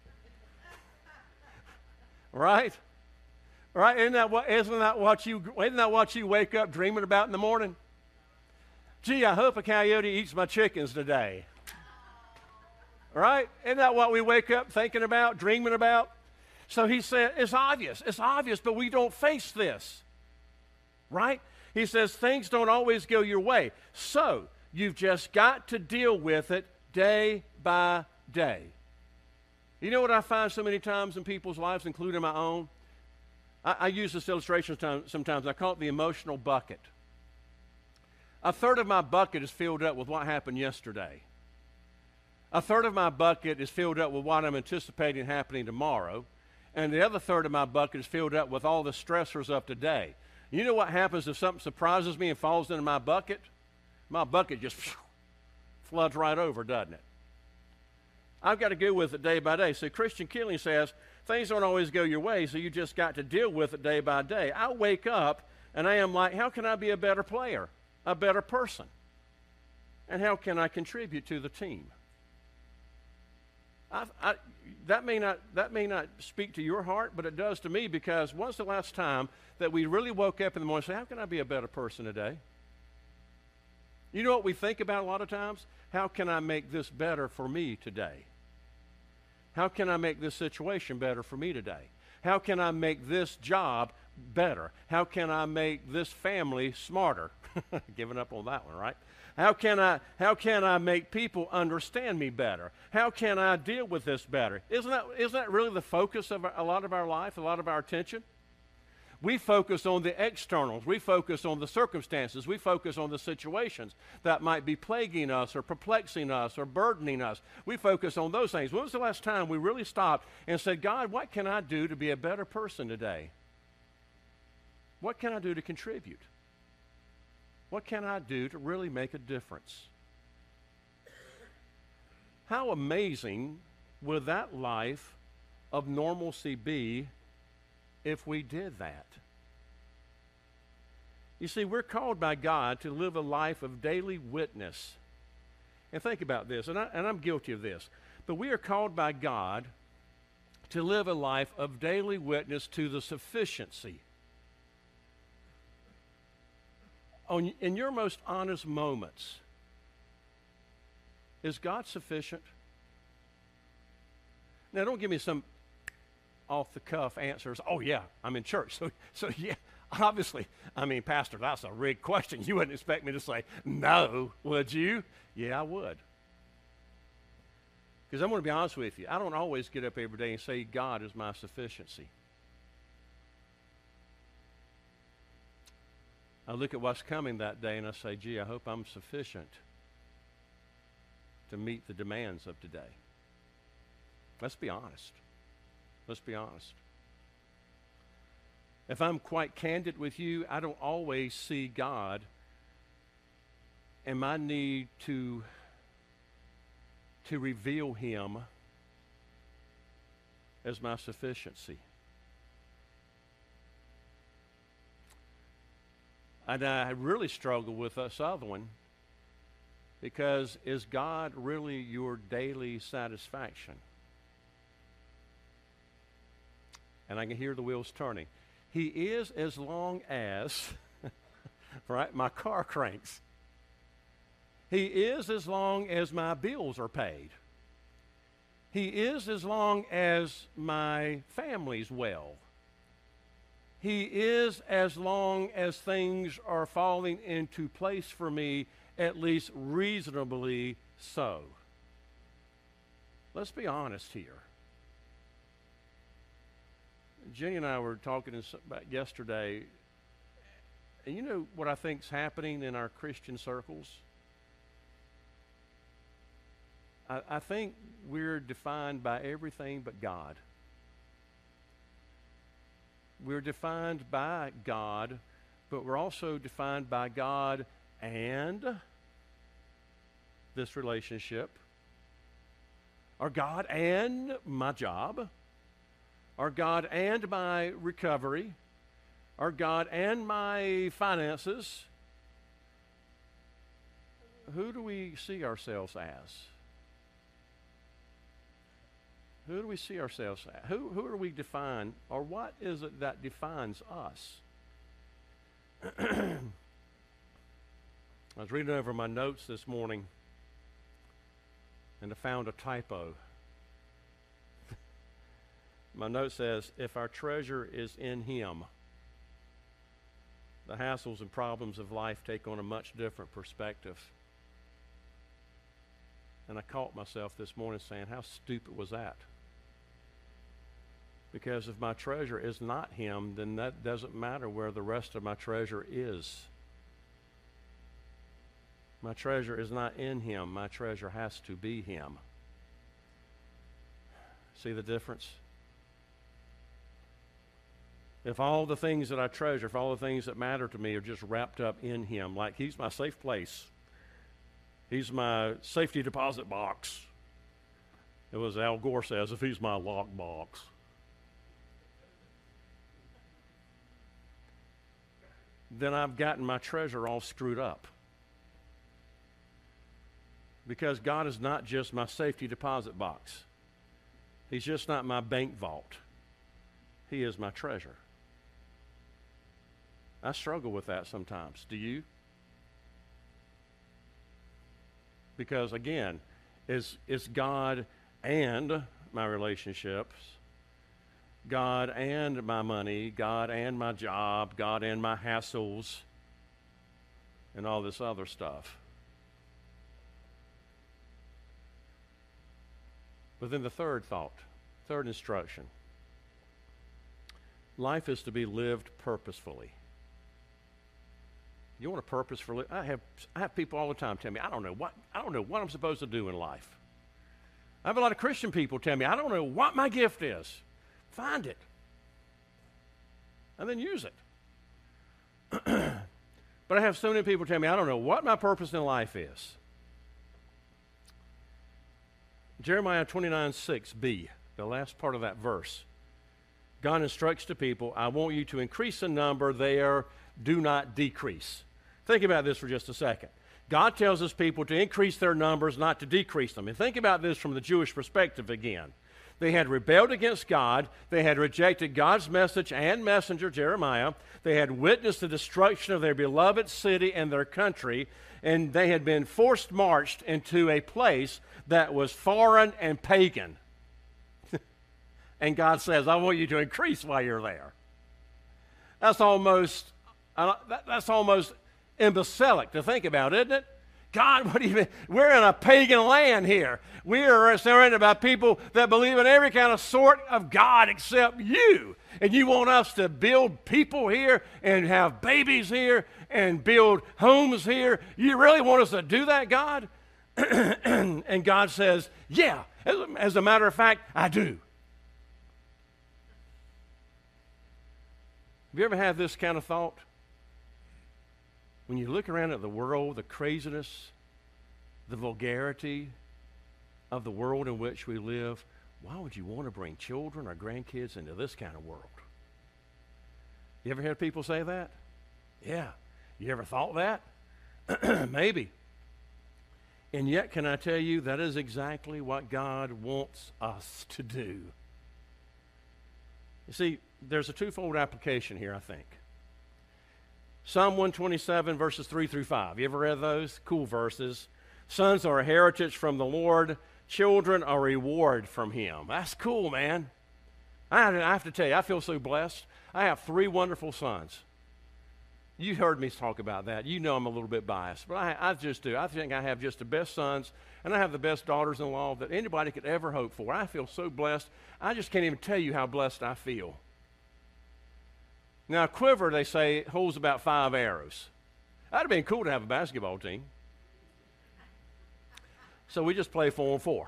Right? Right? Isn't that what you wake up dreaming about in the morning? Gee, I hope a coyote eats my chickens today. Right? Isn't that what we wake up thinking about, dreaming about? So he said, it's obvious, but we don't face this. Right? He says, things don't always go your way. So you've just got to deal with it day by day. You know what I find so many times in people's lives, including my own? I use this illustration sometimes. I call it the emotional bucket. A third of my bucket is filled up with what happened yesterday. A third of my bucket is filled up with what I'm anticipating happening tomorrow. And the other third of my bucket is filled up with all the stressors of today. You know what happens if something surprises me and falls into my bucket? My bucket just floods right over, doesn't it? I've got to go with it day by day. So Christian Keeling says, things don't always go your way, so you just got to deal with it day by day. I wake up and I am like, how can I be a better player, a better person? And how can I contribute to the team? That may not speak to your heart, but it does to me, because when's the last time that we really woke up in the morning and said, how can I be a better person today? You know what we think about a lot of times? How can I make this better for me today? How can I make this situation better for me today? How can I make this job better? How can I make this family smarter? Giving up on that one, right? How can I make people understand me better? How can I deal with this better? Isn't that really the focus of a lot of our life, a lot of our attention? We focus on the externals. We focus on the circumstances. We focus on the situations that might be plaguing us or perplexing us or burdening us. We focus on those things. When was the last time we really stopped and said, God, what can I do to be a better person today? What can I do to contribute? What can I do to really make a difference? How amazing would that life of normalcy be if we did that? You see, we're called by God to live a life of daily witness. And think about this, and I'm guilty of this, but we are called by God to live a life of daily witness to the sufficiency. In your most honest moments, is God sufficient? Now, don't give me some off-the-cuff answers. Oh, yeah, I'm in church. So yeah, obviously, I mean, Pastor, that's a rigged question. You wouldn't expect me to say no, would you? Yeah, I would. Because I'm going to be honest with you. I don't always get up every day and say God is my sufficiency. I look at what's coming that day and I say, gee, I hope I'm sufficient to meet the demands of today. Let's be honest. Let's be honest. If I'm quite candid with you, I don't always see God and my need to reveal Him as my sufficiency. And I really struggle with this other one, because is God really your daily satisfaction? And I can hear the wheels turning. He is, as long as, right, my car cranks. He is as long as my bills are paid. He is as long as my family's well. He is as long as things are falling into place for me, at least reasonably so. Let's be honest here. Jenny and I were talking about yesterday, and you know what I think is happening in our Christian circles? I think we're defined by everything but God. We're defined by God, but we're also defined by God and this relationship, or God and my job, or God and my recovery, or God and my finances. Who do we see ourselves as? Who do we see ourselves as? Who are we defined, or what is it that defines us? I was reading over my notes this morning, and I found a typo. My note says, if our treasure is in Him, the hassles and problems of life take on a much different perspective. And I caught myself this morning saying, how stupid was that? Because if my treasure is not Him, then that doesn't matter where the rest of my treasure is. My treasure is not in Him. My treasure has to be Him. See the difference? If all the things that I treasure, if all the things that matter to me are just wrapped up in Him, like He's my safe place, He's my safety deposit box. It was Al Gore says, if He's my lock box. Then I've gotten my treasure all screwed up. Because God is not just my safety deposit box. He's just not my bank vault. He is my treasure. I struggle with that sometimes. Do you? Because again, it's God and my relationships, God and my money, God and my job, God and my hassles, and all this other stuff. But then the third thought, third instruction. Life is to be lived purposefully. You want a purpose for living? I have people all the time tell me, I don't know what I'm supposed to do in life. I have a lot of Christian people tell me, I don't know what my gift is. Find it. And then use it. But I have so many people tell me, I don't know what my purpose in life is. Jeremiah 29:6b, the last part of that verse. God instructs the people, I want you to increase in number there, do not decrease. Think about this for just a second. God tells his people to increase their numbers, not to decrease them. And think about this from the Jewish perspective again. They had rebelled against God. They had rejected God's message and messenger, Jeremiah. They had witnessed the destruction of their beloved city and their country, and they had been forced marched into a place that was foreign and pagan. And God says, I want you to increase while you're there. That's almost imbecilic to think about, isn't it? God, what do you mean? We're in a pagan land here. We are surrounded by people that believe in every kind of sort of God except you. And you want us to build people here and have babies here and build homes here? You really want us to do that, God? And God says, yeah, as a matter of fact, I do. Have you ever had this kind of thought? When you look around at the world, the craziness, the vulgarity of the world in which we live, why would you want to bring children or grandkids into this kind of world? You ever heard people say that? Yeah. You ever thought that? Maybe. And yet, can I tell you, that is exactly what God wants us to do. You see, there's a twofold application here, I think. Psalm 127, verses 3 through 5. You ever read those? Cool verses. Sons are a heritage from the Lord. Children are a reward from Him. That's cool, man. I have to tell you, I feel so blessed. I have 3 wonderful sons. You heard me talk about that. You know I'm a little bit biased, but I just do. I think I have just the best sons, and I have the best daughters-in-law that anybody could ever hope for. I feel so blessed. I just can't even tell you how blessed I feel. Now, a quiver, they say, holds about 5 arrows. That'd have been cool to have a basketball team. So we just play 4-on-4.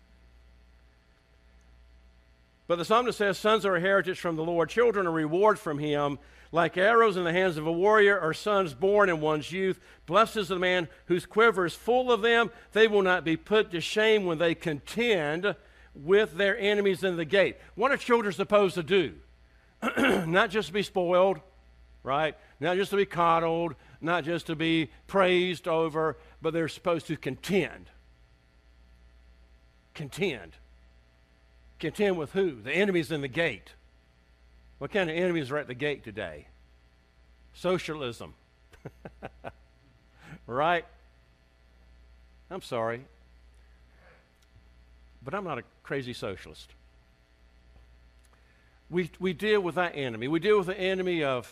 But the psalmist says, sons are a heritage from the Lord, children a reward from Him. Like arrows in the hands of a warrior are sons born in one's youth. Blessed is the man whose quiver is full of them. They will not be put to shame when they contend with their enemies in the gate. What are children supposed to do? Not just to be spoiled, right? Not just to be coddled, not just to be praised over, but they're supposed to contend. Contend. Contend with who? The enemies in the gate. What kind of enemies are at the gate today? Socialism. Right? I'm sorry. But I'm not a crazy socialist. We deal with that enemy. We deal with the enemy of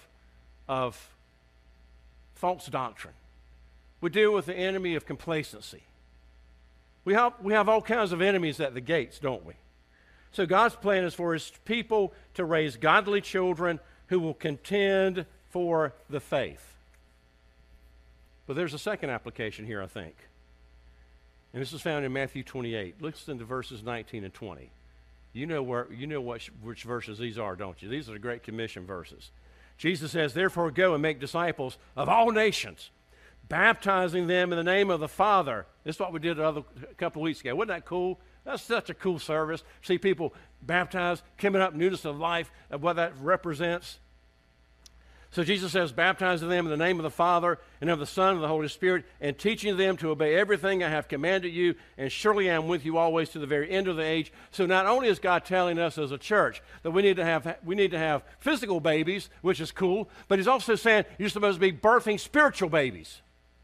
false doctrine. We deal with the enemy of complacency. We have all kinds of enemies at the gates, don't we? So God's plan is for His people to raise godly children who will contend for the faith. But there's a second application here, I think. And this is found in Matthew 28. Listen to verses 19 and 20. You know which verses these are, don't you? These are the Great Commission verses. Jesus says, therefore go and make disciples of all nations, baptizing them in the name of the Father. This is what we did a couple of weeks ago. Wasn't that cool? That's such a cool service. See people baptized, coming up newness of life, of what that represents. So Jesus says, baptizing them in the name of the Father and of the Son and of the Holy Spirit, and teaching them to obey everything I have commanded you, and surely I am with you always to the very end of the age. So not only is God telling us as a church that we need to have physical babies, which is cool, but He's also saying you're supposed to be birthing spiritual babies.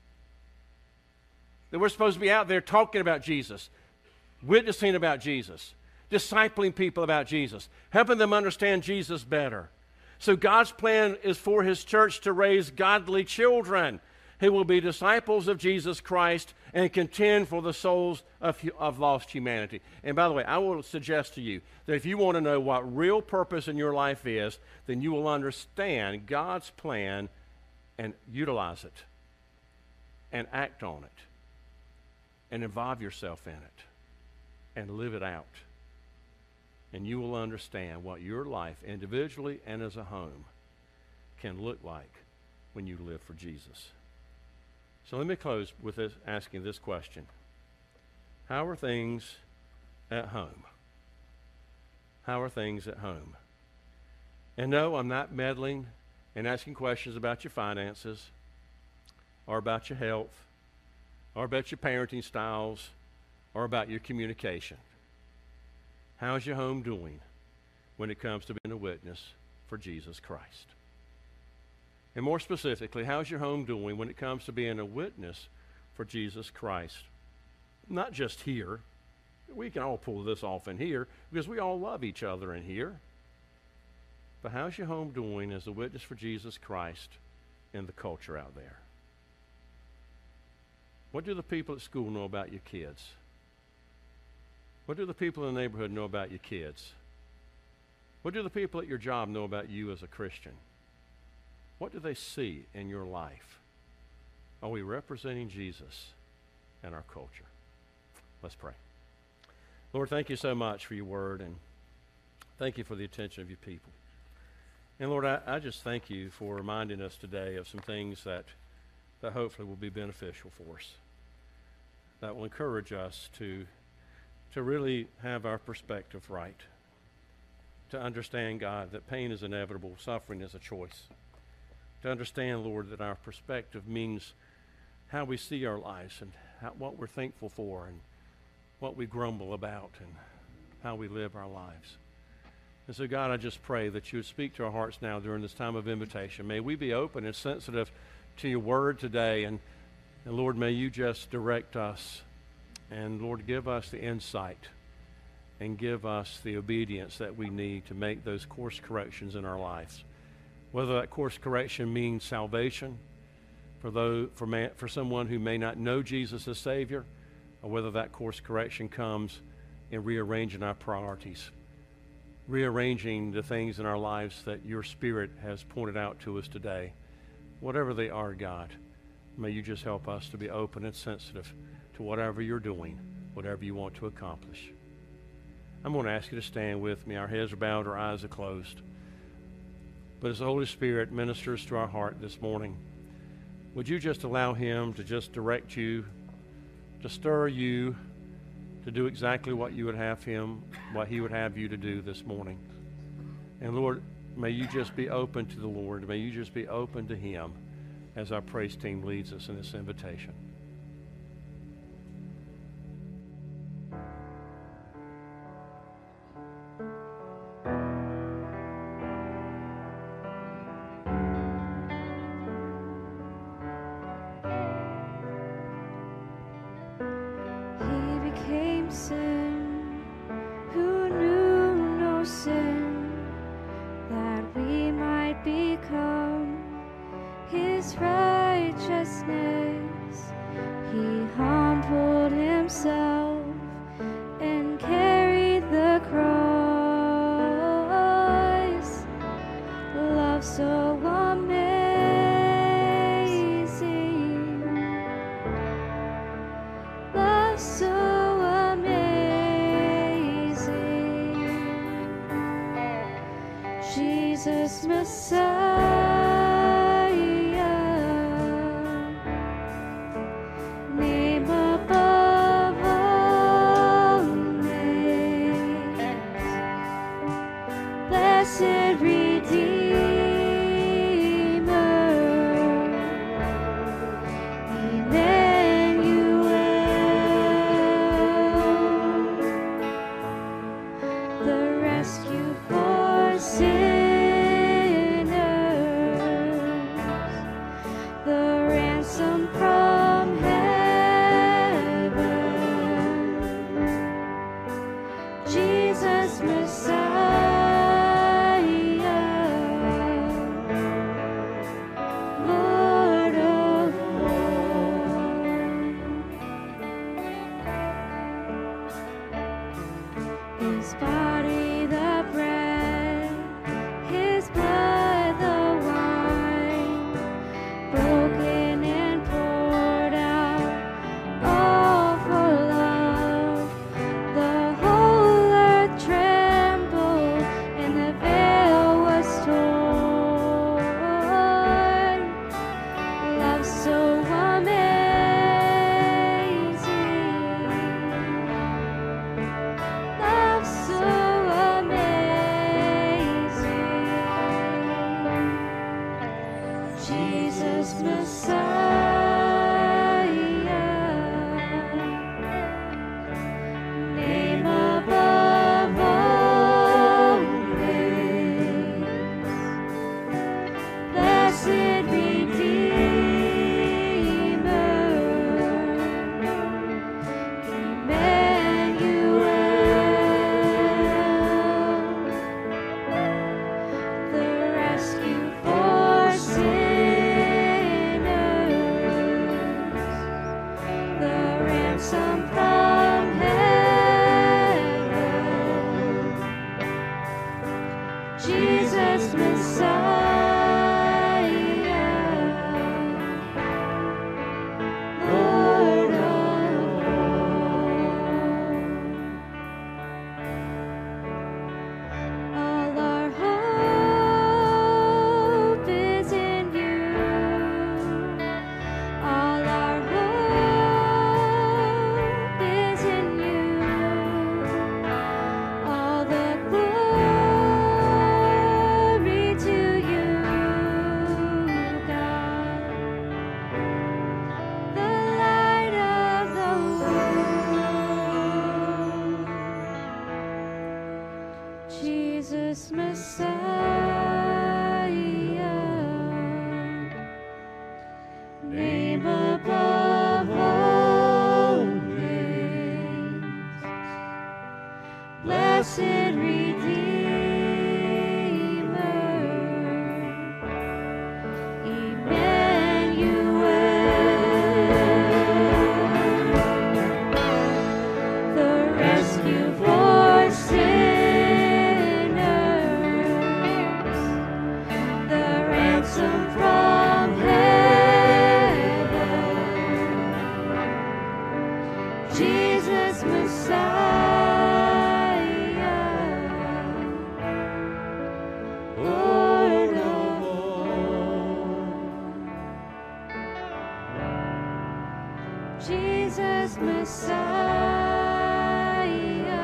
That we're supposed to be out there talking about Jesus, witnessing about Jesus, discipling people about Jesus, helping them understand Jesus better. So God's plan is for His church to raise godly children who will be disciples of Jesus Christ and contend for the souls of lost humanity. And by the way, I will suggest to you that if you want to know what real purpose in your life is, then you will understand God's plan and utilize it and act on it and involve yourself in it and live it out. And you will understand what your life, individually and as a home, can look like when you live for Jesus. So let me close with this, asking this question. How are things at home? How are things at home? And no, I'm not meddling and asking questions about your finances or about your health or about your parenting styles or about your communication. How's your home doing when it comes to being a witness for Jesus Christ? And more specifically, how's your home doing when it comes to being a witness for Jesus Christ? Not just here. We can all pull this off in here because we all love each other in here. But how's your home doing as a witness for Jesus Christ in the culture out there? What do the people at school know about your kids? What do the people in the neighborhood know about your kids? What do the people at your job know about you as a Christian? What do they see in your life? Are we representing Jesus in our culture? Let's pray. Lord, thank you so much for your word, and thank you for the attention of your people. And Lord, I just thank you for reminding us today of some things that hopefully will be beneficial for us, that will encourage us to really have our perspective right, to understand, God, that pain is inevitable, suffering is a choice, to understand, Lord, that our perspective means how we see our lives and what we're thankful for and what we grumble about and how we live our lives. And so, God, I just pray that you would speak to our hearts now during this time of invitation. May we be open and sensitive to your word today. And Lord, may you just direct us. And, Lord, give us the insight and give us the obedience that we need to make those course corrections in our lives. Whether that course correction means salvation for someone who may not know Jesus as Savior, or whether that course correction comes in rearranging our priorities, rearranging the things in our lives that your Spirit has pointed out to us today. Whatever they are, God, may you just help us to be open and sensitive to whatever you're doing, whatever you want to accomplish. I'm going to ask you to stand with me. Our heads are bowed, our eyes are closed. But as the Holy Spirit ministers to our heart this morning, would you just allow him to just direct you, to stir you, to do exactly what you would have him, what he would have you to do this morning. And Lord, may you just be open to the Lord. May you just be open to him as our praise team leads us in this invitation. Sin, who knew no sin, that we might become his righteousness. He humbled himself and carried the cross. Love so amazing, love so Jesus Messiah, name above all names, blessed Redeemer, Emmanuel, the rescue for sinners. blessed Redeemer, Emmanuel, the rescue for sinners, the ransom from heaven, Jesus Messiah, Lord of all. Jesus Messiah,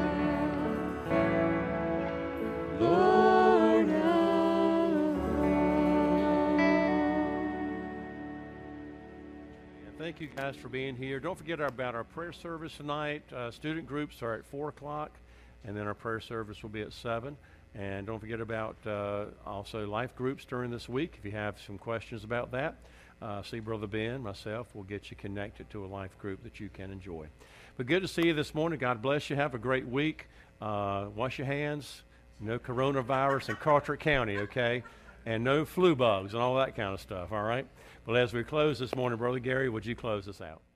Lord of all. And thank you guys for being here. Don't forget about our prayer service tonight. Student groups are at 4 o'clock, and then our prayer service will be at 7. And don't forget about also life groups during this week. If you have some questions about that, see Brother Ben, myself, will get you connected to a life group that you can enjoy. But good to see you this morning. God bless you. Have a great week. Wash your hands. No coronavirus in Carteret County, okay? And no flu bugs and all that kind of stuff, all right? Well, as we close this morning, Brother Gary, would you close us out?